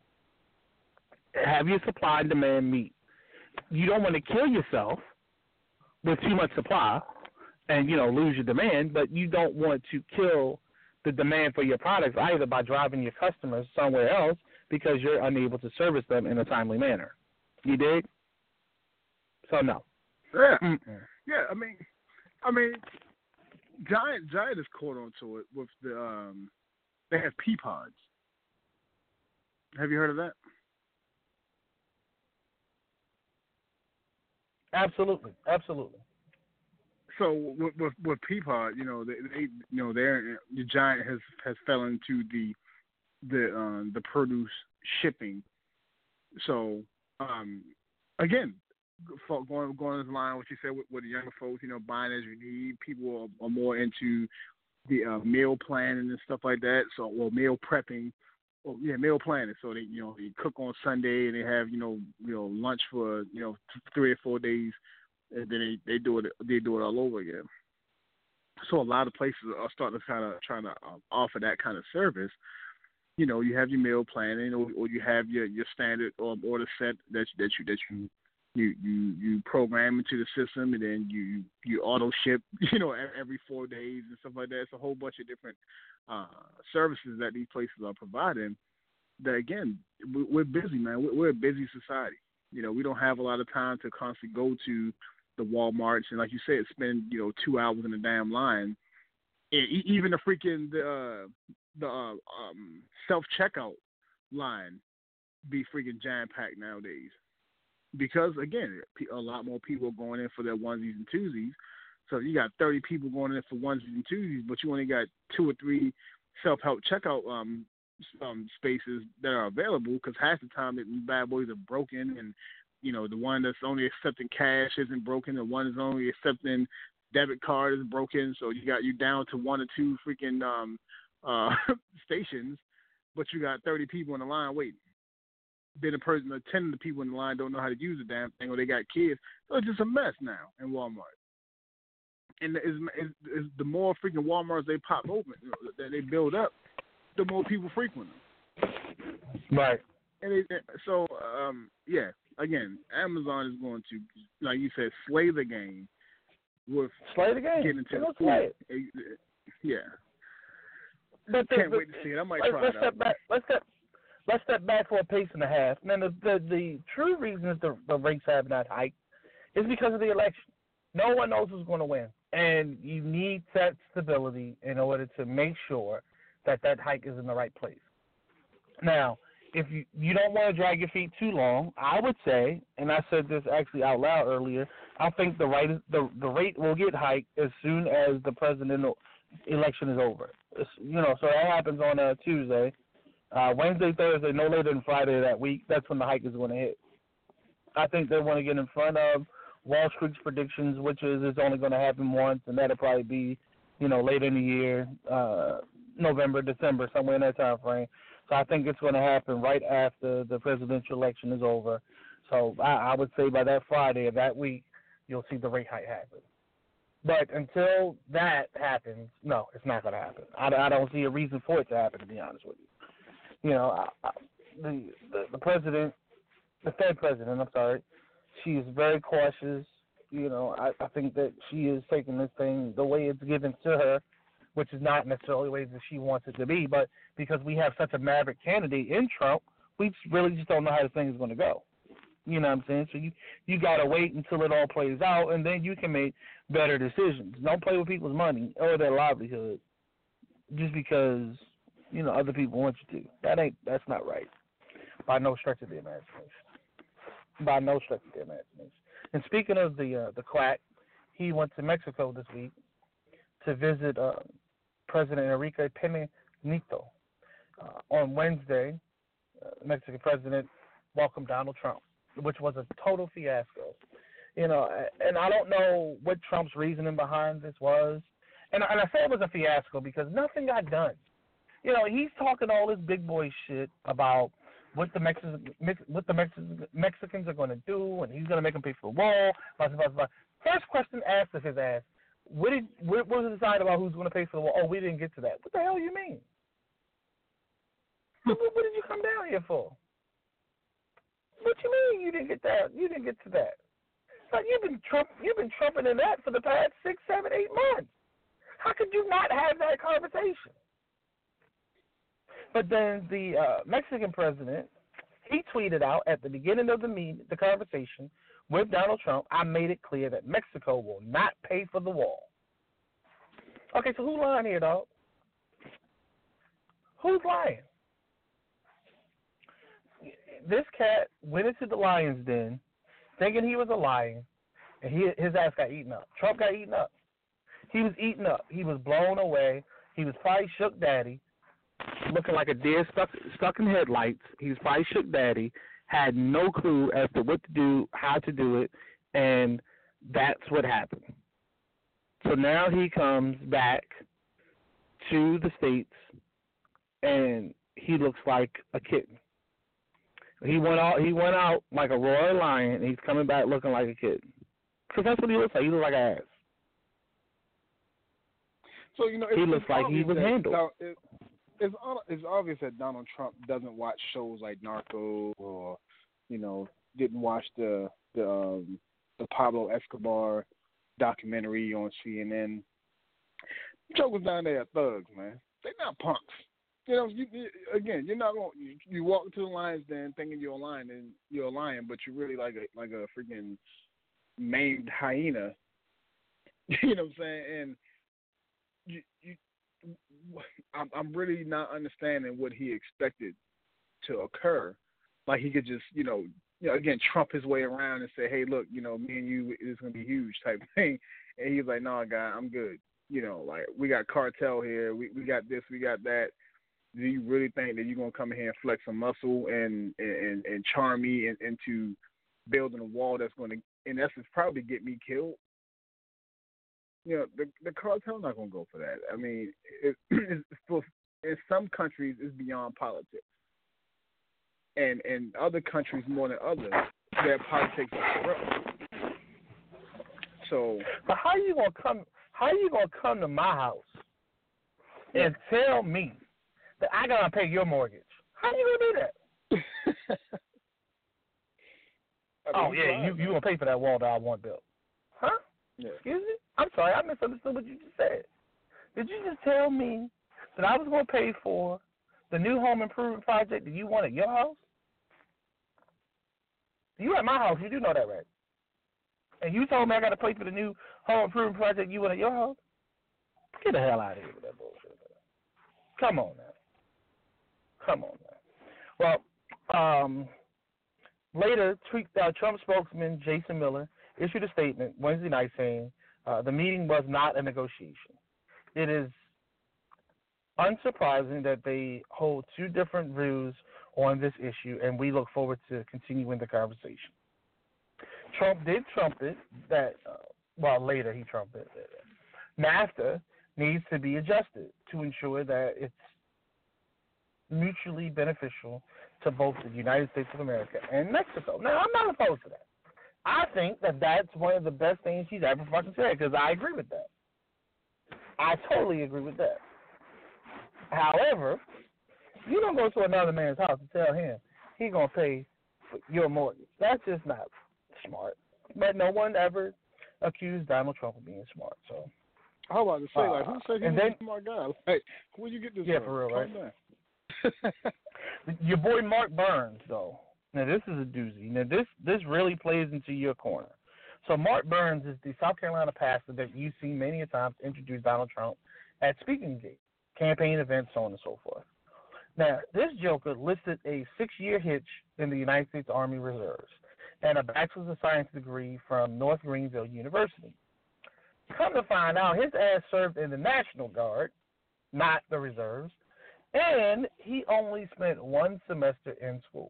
Have your supply and demand meet. You don't want to kill yourself with too much supply and, you know, lose your demand, but you don't want to kill the demand for your products either by driving your customers somewhere else because you're unable to service them in a timely manner. You dig? So no. Yeah. Mm-mm. Yeah, I mean I mean Giant Giant is caught onto it with the um they have pea pods. Have you heard of that? Absolutely. Absolutely. So with with, with Peapod, you know, they, they you know they're the Giant has has fell into the the um, the produce shipping. So um, again, go- going going in line what you said with, with the younger folks, you know, buying as you need. People are, are more into the uh, meal planning and stuff like that. So, well, meal prepping. Well, yeah, meal planning. So they, you know, they cook on Sunday and they have, you know, you know, lunch for, you know, th- three or four days, and then they, they do it. They do it all over again. So a lot of places are starting to kind of trying to um, offer that kind of service. You know, you have your meal planning, or, or you have your, your standard um, order set that that you that you you you you program into the system, and then you you auto ship. You know, every four days and stuff like that. It's a whole bunch of different uh, services that these places are providing. That again, we're busy, man. We're a busy society. You know, we don't have a lot of time to constantly go to the Walmarts and, like you said, spend you know two hours in the damn line. And even the freaking the uh, the uh, um, self checkout line be freaking jam packed nowadays. Because again, a lot more people are going in for their onesies and twosies. So you got thirty people going in for onesies and twosies, but you only got two or three self help checkout um, um, spaces that are available. Because half the time, the bad boys are broken, and you know the one that's only accepting cash isn't broken. The one that's only accepting debit card is broken. So you got you down to one or two freaking um, uh, stations, but you got thirty people in the line waiting. Then the person, the ten of the people in the line don't know how to use the damn thing, or they got kids. So it's just a mess now in Walmart. And it's, it's, it's the more freaking Walmarts they pop open, you know, that they build up, the more people frequent them. Right. And it, so, um, yeah, again, Amazon is going to, like you said, slay the game with slay the game. Getting into the food. Yeah. But the, Can't the, wait to see it. I might let's, try let's it step out. back. Let's step. Let's step back for a pace and a half. Now, the the, the true reason that the, the rates have not hiked is because of the election. No one knows who's going to win, and you need that stability in order to make sure that that hike is in the right place. Now, if you, you don't want to drag your feet too long, I would say, and I said this actually out loud earlier, I think the rate the the rate will get hiked as soon as the presidential election is over. It's, you know, so that happens on a Tuesday. Uh, Wednesday, Thursday, no later than Friday of that week, that's when the hike is going to hit. I think they want to get in front of Wall Street's predictions, which is it's only going to happen once, and that'll probably be, you know, later in the year, uh, November, December, somewhere in that time frame. So I think it's going to happen right after the presidential election is over. So I, I would say by that Friday of that week, you'll see the rate hike happen. But until that happens, no, it's not going to happen. I, I don't see a reason for it to happen, to be honest with you. You know, I, I, the, the the president, the Fed president, I'm sorry, she is very cautious. You know, I, I think that she is taking this thing the way it's given to her, which is not necessarily the way that she wants it to be. But because we have such a maverick candidate in Trump, we really just don't know how this thing is going to go. You know what I'm saying? So you, you got to wait until it all plays out, and then you can make better decisions. Don't play with people's money or their livelihood just because, you know, other people want you to. That ain't, that's not right. By no stretch of the imagination. By no stretch of the imagination. And speaking of the uh, the quack, he went to Mexico this week to visit uh, President Enrique Pena Nieto. Uh, on Wednesday, uh, the Mexican president welcomed Donald Trump, which was a total fiasco. You know, and I don't know what Trump's reasoning behind this was. And, and I say it was a fiasco because nothing got done. You know, he's talking all this big boy shit about what the Mexicans, what the Mexicans, Mexicans are going to do, and he's going to make them pay for the wall. Blah, blah, blah. First question asked of his ass, what did what was decided about who's going to pay for the wall? Oh, we didn't get to that. What the hell you mean? what, what did you come down here for? What you mean you didn't get that? You didn't get to that. Like you've been Trump, you've been trumping in that for the past six, seven, eight months. How could you not have that conversation? But then the uh, Mexican president, he tweeted out at the beginning of the meeting, the conversation with Donald Trump, I made it clear that Mexico will not pay for the wall. Okay, so who's lying here, dog? Who's lying? This cat went into the lion's den thinking he was a lion, and he, his ass got eaten up. Trump got eaten up. He was eaten up. He was blown away. He was probably shook daddy. looking like a deer stuck stuck in headlights. He's probably shook daddy, had no clue as to what to do, how to do it, and that's what happened. So now he comes back to the States, and he looks like a kitten. He went out. He went out like a royal lion, and he's coming back looking like a kitten. Because that's what he looks like. He looks like an ass. So you know, he it's, looks it's like he was that, handled. It, it's it's obvious that Donald Trump doesn't watch shows like Narco, or you know, didn't watch the the um, the Pablo Escobar documentary on C N N. Jokers down there are thugs, man. They're not punks. You know, you, you, again, you're not going. You, you walk into the lion's den thinking you're a lion, and you're a lion, but you're really like a like a freaking maimed hyena. You know what I'm saying? And you, you, I'm, I'm really not understanding what he expected to occur. Like he could just, you know, you know, again, trump his way around and say, "Hey, look, you know, me and you is gonna be huge," type thing. And he's like, "No, guy, I'm good. You know, like we got cartel here, we we got this, we got that. Do you really think that you're gonna come in here and flex some muscle and and, and charm me in, into building a wall that's going to, in essence, probably get me killed?" You know, the the cartel's not gonna go for that. I mean, it, it's for, in some countries, it's beyond politics, and in other countries more than others, their politics are corrupt. So, but how you gonna come? How you gonna come to my house and yeah. tell me that I gotta pay your mortgage? How you gonna do that? I mean, oh yeah, you you gonna pay for that wall that I want built? Huh? Yeah. Excuse me? I'm sorry, I misunderstood what you just said. Did you just tell me that I was gonna pay for the new home improvement project that you want at your house? You at my house, you do know that, right? And you told me I got to pay for the new home improvement project you want at your house? Get the hell out of here with that bullshit. Come on now. Come on now. Well, um, later, uh, Trump spokesman Jason Miller issued a statement Wednesday night saying uh, the meeting was not a negotiation. It is unsurprising that they hold two different views on this issue, and we look forward to continuing the conversation. Trump did trumpet that, uh, well, later he trumpeted that NAFTA needs to be adjusted to ensure that it's mutually beneficial to both the United States of America and Mexico. Now, I'm not opposed to that. I think that that's one of the best things he's ever fucking said, because I agree with that. I totally agree with that. However, you don't go to another man's house and tell him he's going to pay for your mortgage. That's just not smart. But no one ever accused Donald Trump of being smart. So I was about to say, like, who said he was then, a smart guy? Like, where you get this yeah, from? for real, right? Your boy Mark Burns, though. Now, this is a doozy. Now, this, this really plays into your corner. So Mark Burns is the South Carolina pastor that you've seen many a times introduce Donald Trump at speaking engagements, campaign events, so on and so forth. Now, this joker listed a six-year hitch in the United States Army Reserves and a Bachelor's of Science degree from North Greenville University. Come to find out, his ass served in the National Guard, not the Reserves, and he only spent one semester in school.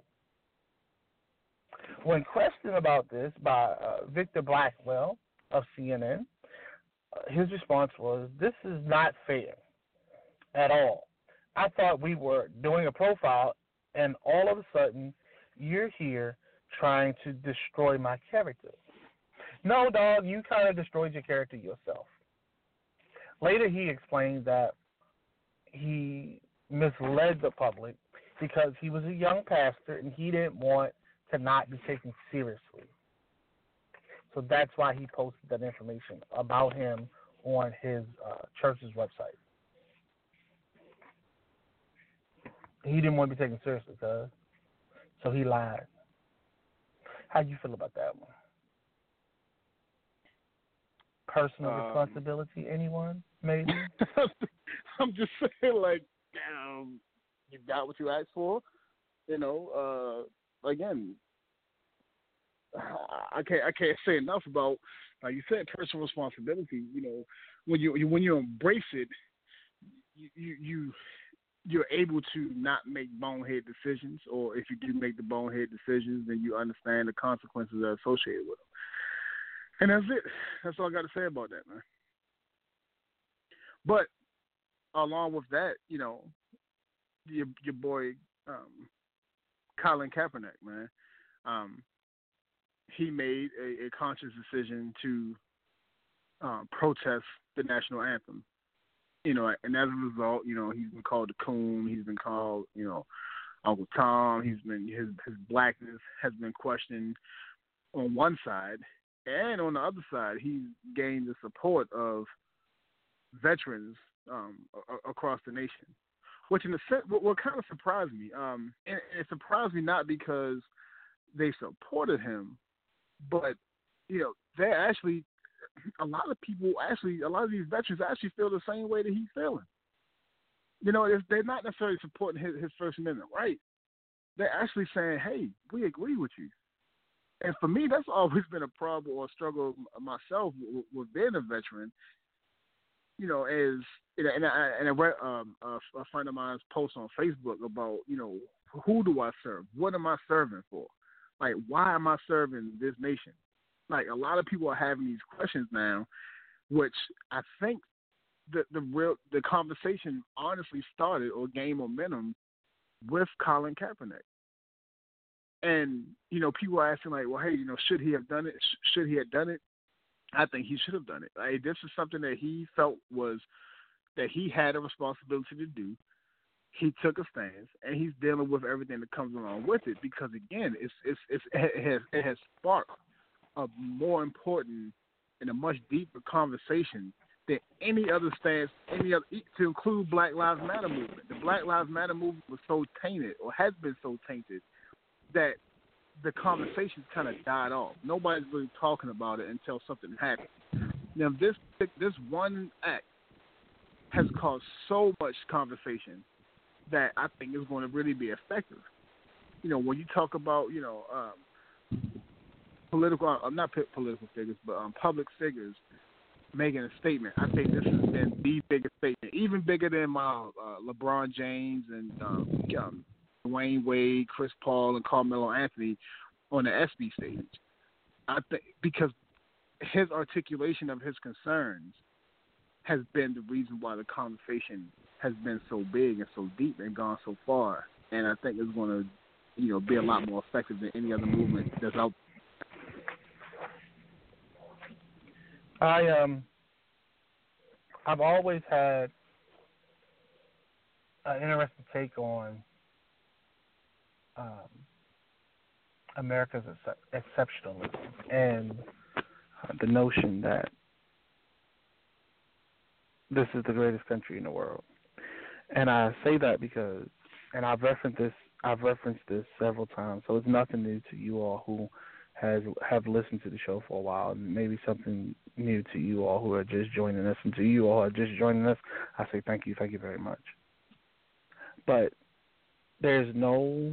When questioned about this by uh, Victor Blackwell of C N N, uh, his response was, "This is not fair at all. I thought we were doing a profile, and all of a sudden, you're here trying to destroy my character." No, dog, you kind of destroyed your character yourself. Later, he explained that he misled the public because he was a young pastor and he didn't want to not be taken seriously. So that's why he posted that information about him on his uh, church's website. He didn't want to be taken seriously, cuz. So he lied. How do you feel about that one? Personal um, responsibility, anyone? Maybe? I'm just saying, like, damn, you got what you asked for. You know, uh, again, I can't I can't say enough about, like you said, personal responsibility. You know, when you when you embrace it, you you you're able to not make bonehead decisions, or if you do make the bonehead decisions, then you understand the consequences that are associated with them. And that's it. That's all I got to say about that, man. But along with that, you know, your your boy um, Colin Kaepernick, man, um, he made a, a conscious decision to um, protest the national anthem. You know, and as a result, you know, he's been called a coon. He's been called, you know, Uncle Tom. He's been his his blackness has been questioned on one side, and on the other side, he's gained the support of veterans um, a- across the nation. Which, in a sense, what, what kind of surprised me, um, and it surprised me not because they supported him, but you know, they actually. A lot of people actually, a lot of these veterans actually feel the same way that he's feeling. You know, if they're not necessarily supporting his, his First Amendment right, they're actually saying, hey, we agree with you. And for me, that's always been a problem or a struggle myself with, with being a veteran. You know, as and I, and I read um, a, a friend of mine's post on Facebook about, you know, who do I serve? What am I serving for? Like, why am I serving this nation? Like, a lot of people are having these questions now, which I think the the real the conversation honestly started or gained momentum with Colin Kaepernick. And, you know, people are asking, like, well, hey, you know, should he have done it? Sh- should he have done it? I think he should have done it. Like, this is something that he felt was that he had a responsibility to do. He took a stance, and he's dealing with everything that comes along with it because, again, it's it's, it's it has it has sparked a more important and a much deeper conversation than any other stance, any other, to include Black Lives Matter movement. The Black Lives Matter movement was so tainted, or has been so tainted, that the conversation kind of died off. Nobody's really talking about it until something happens. Now, this this one act has caused so much conversation that I think is going to really be effective. You know, when you talk about, you know, um, political, uh, not political figures, but um, public figures making a statement. I think this has been the biggest statement, even bigger than my uh, LeBron James and um, um, Dwayne Wade, Chris Paul, and Carmelo Anthony on the S B stage. I think because his articulation of his concerns has been the reason why the conversation has been so big and so deep and gone so far. And I think it's going to, you know, be a lot more effective than any other movement that's out. I um, I've always had an interesting take on um, America's ex- exceptionalism and uh, the notion that this is the greatest country in the world. And I say that because, and I've referenced this, I've referenced this several times, so it's nothing new to you all who has have listened to the show for a while, and maybe something new to you all who are just joining us, and to you all who are just joining us, I say thank you, thank you very much. But there's no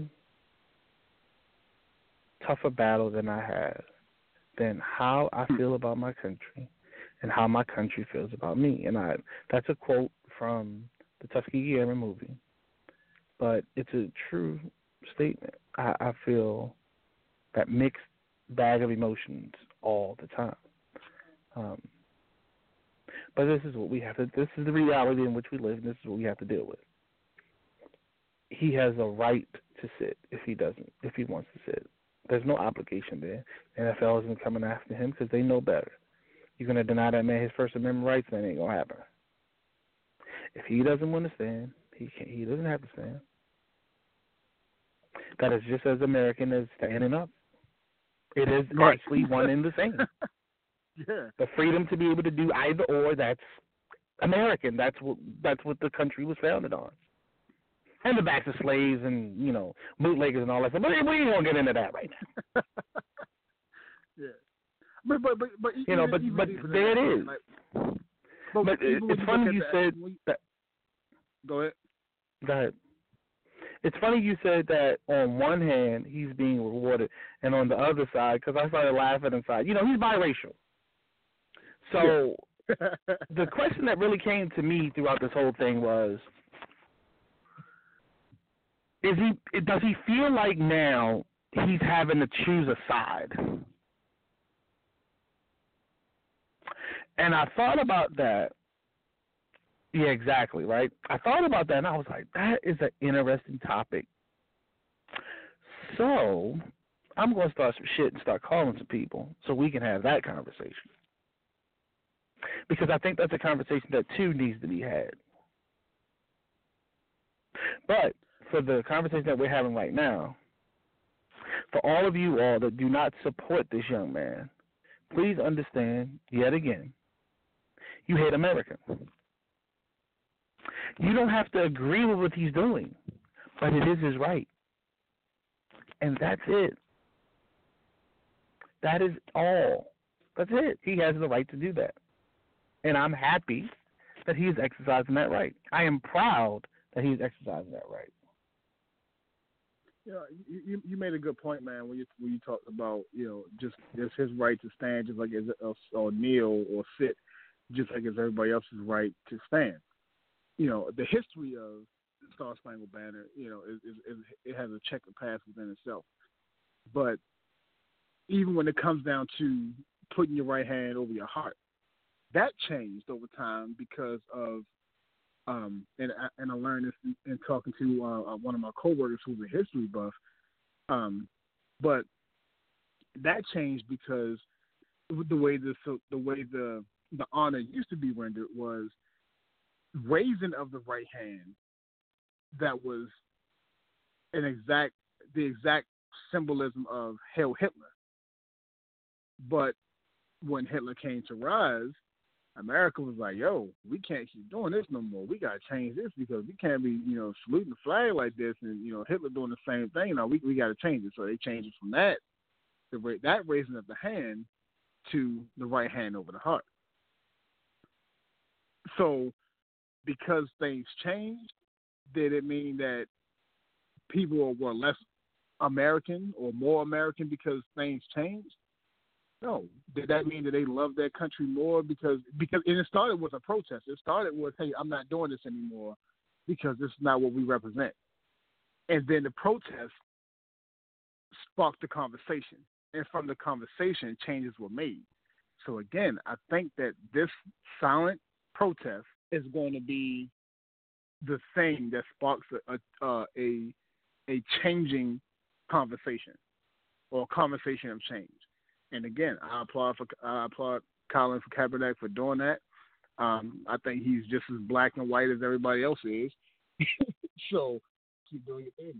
tougher battle than I have than how I feel about my country and how my country feels about me. And I that's a quote from the Tuskegee Airmen movie, but it's a true statement. I, I feel that mixed bag of emotions all the time. Um, but this is what we have to, this is the reality in which we live, and this is what we have to deal with. He has a right to sit if he doesn't, if he wants to sit. There's no obligation there. The N F L isn't coming after him because they know better. You're going to deny that man his First Amendment rights, that ain't going to happen. If he doesn't want to stand, he can't, he doesn't have to stand. That is just as American as standing up. It is Right. actually one and the same. Yeah. The freedom to be able to do either or, that's American. That's what that's what the country was founded on. And the backs of slaves and, you know, bootleggers and all that stuff. But we ain't going to get into that right now. Yeah. But, but, but, but you know, but, even, but even there that, it is. Like, but, but even it's you funny look you at said the, that. Go ahead. Go ahead. It's funny you said that on one hand he's being rewarded, and on the other side, because I started laughing inside, you know, he's biracial. So yeah. the question that really came to me throughout this whole thing was, is he? Does he feel like now he's having to choose a side? And I thought about that. Yeah, exactly, right? I thought about that, and I was like, that is an interesting topic. So I'm going to start some shit and start calling some people so we can have that conversation. Because I think that's a conversation that, too, needs to be had. But for the conversation that we're having right now, for all of you all that do not support this young man, please understand, yet again, you hate America. You don't have to agree with what he's doing, but it is his right. And that's it. That is all. That's it. He has the right to do that. And I'm happy that he is exercising that right. I am proud that he is exercising that right. Yeah, you you made a good point, man. When you when you talked about, you know, just it's his right to stand, just like it's or kneel or sit, just like it's everybody else's right to stand. You know, the history of the Star Spangled Banner, you know, is, is, is it has a checkered past within itself. But even when it comes down to putting your right hand over your heart, that changed over time because of, um, and, and I learned this in, in talking to uh, one of my coworkers who's a history buff, um, but that changed because the way the so the way the the honor used to be rendered was raising of the right hand. That was an exact the exact symbolism of Hail Hitler. But when Hitler came to rise, America was like, yo, we can't keep doing this no more. We got to change this because we can't be, you know, saluting the flag like this and, you know, Hitler doing the same thing. No, we we got to change it. So they changed it from that, the, that raising of the hand to the right hand over the heart. So because things changed, did it mean that people were less American or more American because things changed? No. Did that mean that they loved their country more because because and it started with a protest. It started with, hey, I'm not doing this anymore because this is not what we represent. And then the protest sparked the conversation. And from the conversation, changes were made. So again, I think that this silent protest is going to be the thing that sparks a a, a, a changing conversation or a conversation of change. And again, I applaud for I applaud Colin for Kaepernick for doing that. Um, I think he's just as black and white as everybody else is. So keep doing your thing,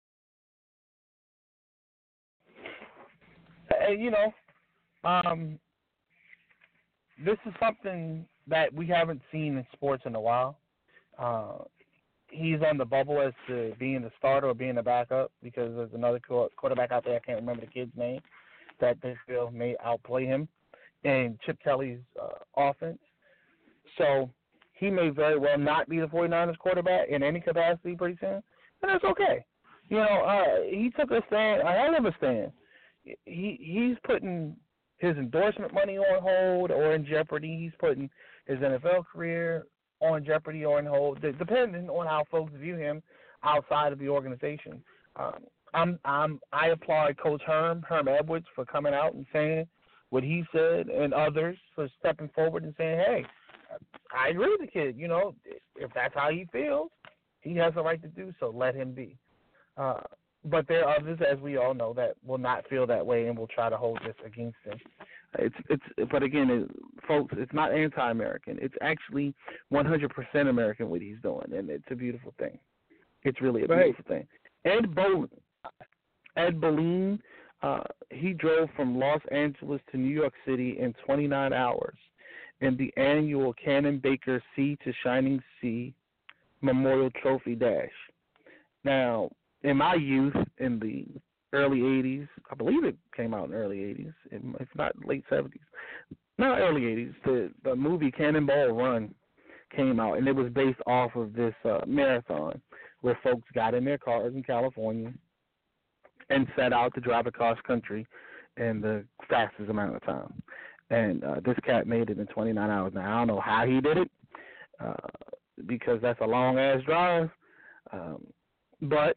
man. And, you know, um, this is something that we haven't seen in sports in a while. Uh, he's on the bubble as to being the starter or being the backup because there's another quarterback out there, I can't remember the kid's name, that they feel may outplay him in Chip Kelly's uh, offense. So he may very well not be the 49ers quarterback in any capacity pretty soon, and that's okay. You know, uh, he took a stand, a hell of a stand. He He's putting his endorsement money on hold or in jeopardy. He's putting his N F L career on jeopardy or on hold, depending on how folks view him outside of the organization. Um, I'm, I'm, I applaud Coach Herm, Herm Edwards, for coming out and saying what he said, and others for stepping forward and saying, hey, I agree with the kid. You know, if that's how he feels, he has the right to do so. Let him be. Uh, but there are others, as we all know, that will not feel that way and will try to hold this against him. It's, it's, but again, it, folks, it's not anti-American. It's actually one hundred percent American what he's doing, and it's a beautiful thing. It's really a beautiful thing. Ed Bolin, Ed Bolin, uh, he drove from Los Angeles to New York City in twenty-nine hours in the annual Cannon Baker Sea to Shining Sea Memorial Trophy Dash. Now, in my youth, in the early eighties, I believe it came out in the early eighties, if not late seventies, no, early eighties, the, the movie Cannonball Run came out, and it was based off of this uh, marathon where folks got in their cars in California and set out to drive across country in the fastest amount of time. And uh, this cat made it in twenty-nine hours. Now, I don't know how he did it uh, because that's a long-ass drive. Um, but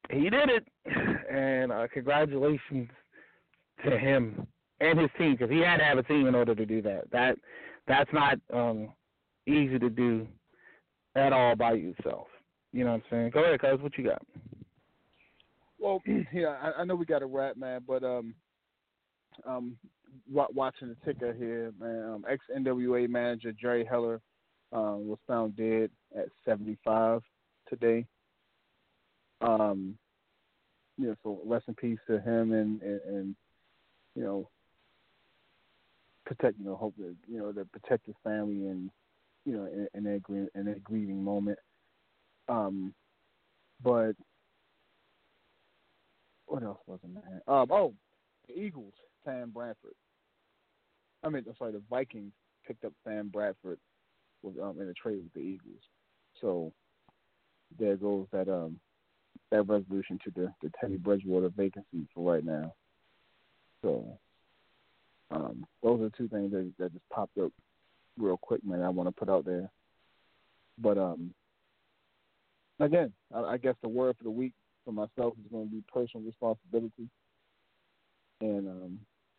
he did it, and uh, congratulations to him and his team, because he had to have a team in order to do that. That that's not um, easy to do at all by yourself. You know what I'm saying? Go ahead, cuz. What you got? Well, yeah, I, I know we got a wrap, man, but um, um, w- watching the ticker here, man, um, ex-N W A manager Jerry Heller um, was found dead at seventy-five today. Um, you know, so rest in peace to him, and, and, and you know, protect, you know, hope that, you know, to protect his family and, you know, in, in that grie- in that grieving moment. Um, but what else was it, man? Um, oh, the Eagles, Sam Bradford. I mean, I'm sorry, the Vikings picked up Sam Bradford with um in a trade with the Eagles. So there goes that um that resolution to the, the Teddy Bridgewater vacancy for right now. So um, those are two things that, that just popped up real quick, man, I want to put out there. But um, again, I, I guess the word for the week for myself is going to be personal responsibility. And um,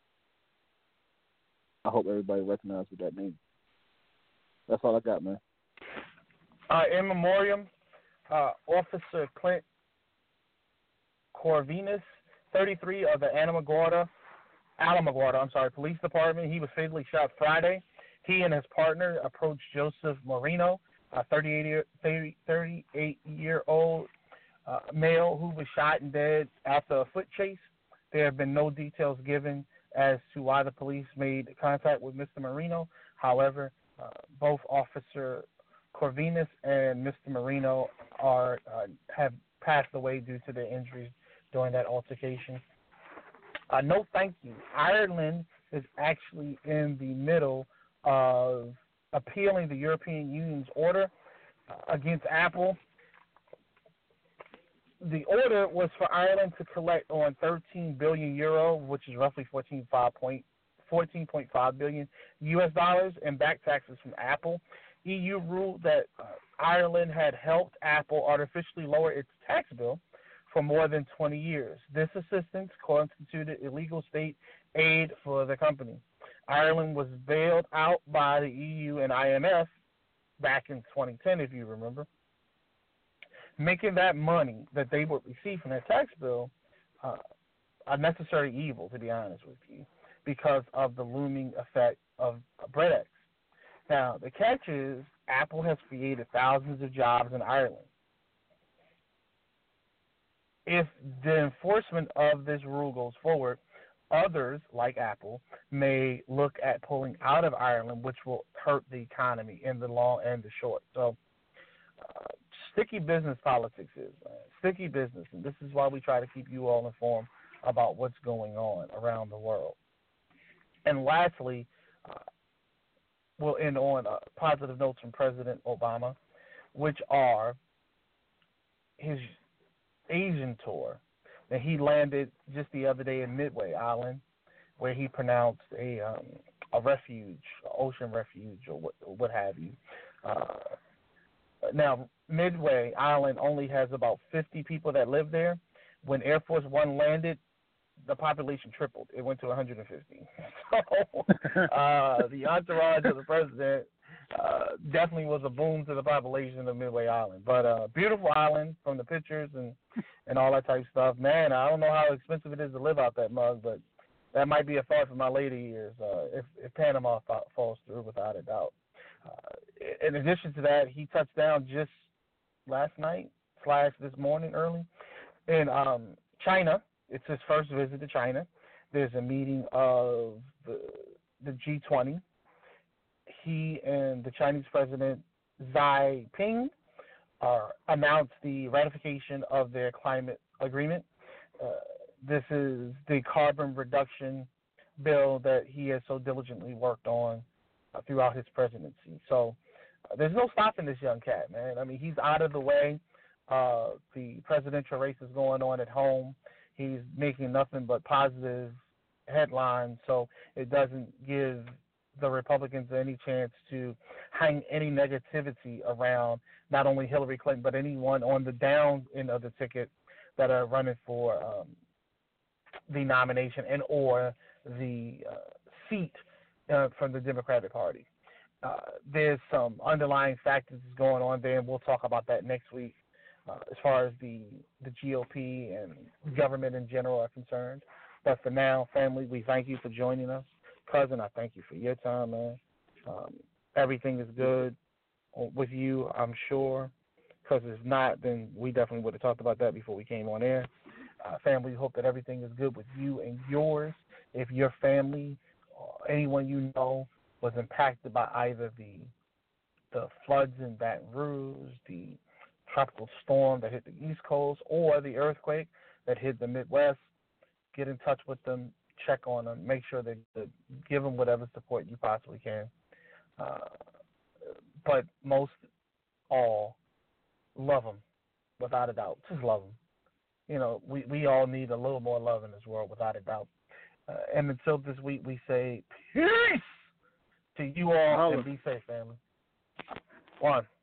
I hope everybody recognizes what that means. That's all I got, man. Uh, in memoriam, uh, Officer Clint Corvinus, thirty-three, of the Alamogordo, Alamogordo, I'm sorry, Police Department. He was fatally shot Friday. He and his partner approached Joseph Marino, a thirty-eight-year-old uh, male who was shot and dead after a foot chase. There have been no details given as to why the police made contact with Mister Marino. However, uh, both Officer Corvinus and Mister Marino are uh, have passed away due to their injuries during that altercation. Uh, no thank you. Ireland is actually in the middle of appealing the European Union's order uh, against Apple. The order was for Ireland to collect on thirteen billion euro, which is roughly fourteen point five billion U S dollars in back taxes from Apple. E U ruled that uh, Ireland had helped Apple artificially lower its tax bill for more than twenty years. This assistance constituted illegal state aid for the company. Ireland was bailed out by the E U and I M F back in twenty ten, if you remember, making that money that they would receive from their tax bill uh, a necessary evil, to be honest with you, because of the looming effect of BreadX. Now, the catch is Apple has created thousands of jobs in Ireland. If the enforcement of this rule goes forward, others, like Apple, may look at pulling out of Ireland, which will hurt the economy in the long and the short. So, uh, sticky business politics is, man. Sticky business, and this is why we try to keep you all informed about what's going on around the world. And lastly, uh, we'll end on uh, positive notes from President Obama, which are his Asian tour that he landed just the other day in Midway Island, where he pronounced a um, a refuge, an ocean refuge, or what, or what have you. Uh, now, Midway Island only has about fifty people that live there. When Air Force One landed, the population tripled. It went to one hundred fifty. So uh, the entourage of the president uh, definitely was a boom to the population of Midway Island. But uh, beautiful island from the pictures and, and all that type of stuff. Man, I don't know how expensive it is to live out that mug, but that might be a thought for my later years uh, if, if Panama fa- falls through, without a doubt. Uh, in addition to that, he touched down just last night slash this morning early in um, China. It's his first visit to China. There's a meeting of the, the G twenty. He and the Chinese President Xi Jinping uh, announced the ratification of their climate agreement. Uh, this is the carbon reduction bill that he has so diligently worked on uh, throughout his presidency. So uh, there's no stopping this young cat, man. I mean, he's out of the way. Uh, the presidential race is going on at home. He's making nothing but positive headlines, so it doesn't give the Republicans any chance to hang any negativity around not only Hillary Clinton, but anyone on the down end of the ticket that are running for um, the nomination and or the uh, seat uh, from the Democratic Party. Uh, there's some underlying factors going on there, and we'll talk about that next week uh, as far as the, the G O P and government in general are concerned. But for now, family, we thank you for joining us. Cousin, I thank you for your time, man. Um, everything is good with you, I'm sure, because if not, then we definitely would have talked about that before we came on air. Uh, family, hope that everything is good with you and yours. If your family or anyone you know was impacted by either the the floods in Baton Rouge, the tropical storm that hit the East Coast, or the earthquake that hit the Midwest, get in touch with them, check on them, make sure that, that give them whatever support you possibly can. Uh, but most all, love them, without a doubt. Just love them. You know, we, we all need a little more love in this world, without a doubt. Uh, and until this week, we say peace to you all, and be safe, family. One.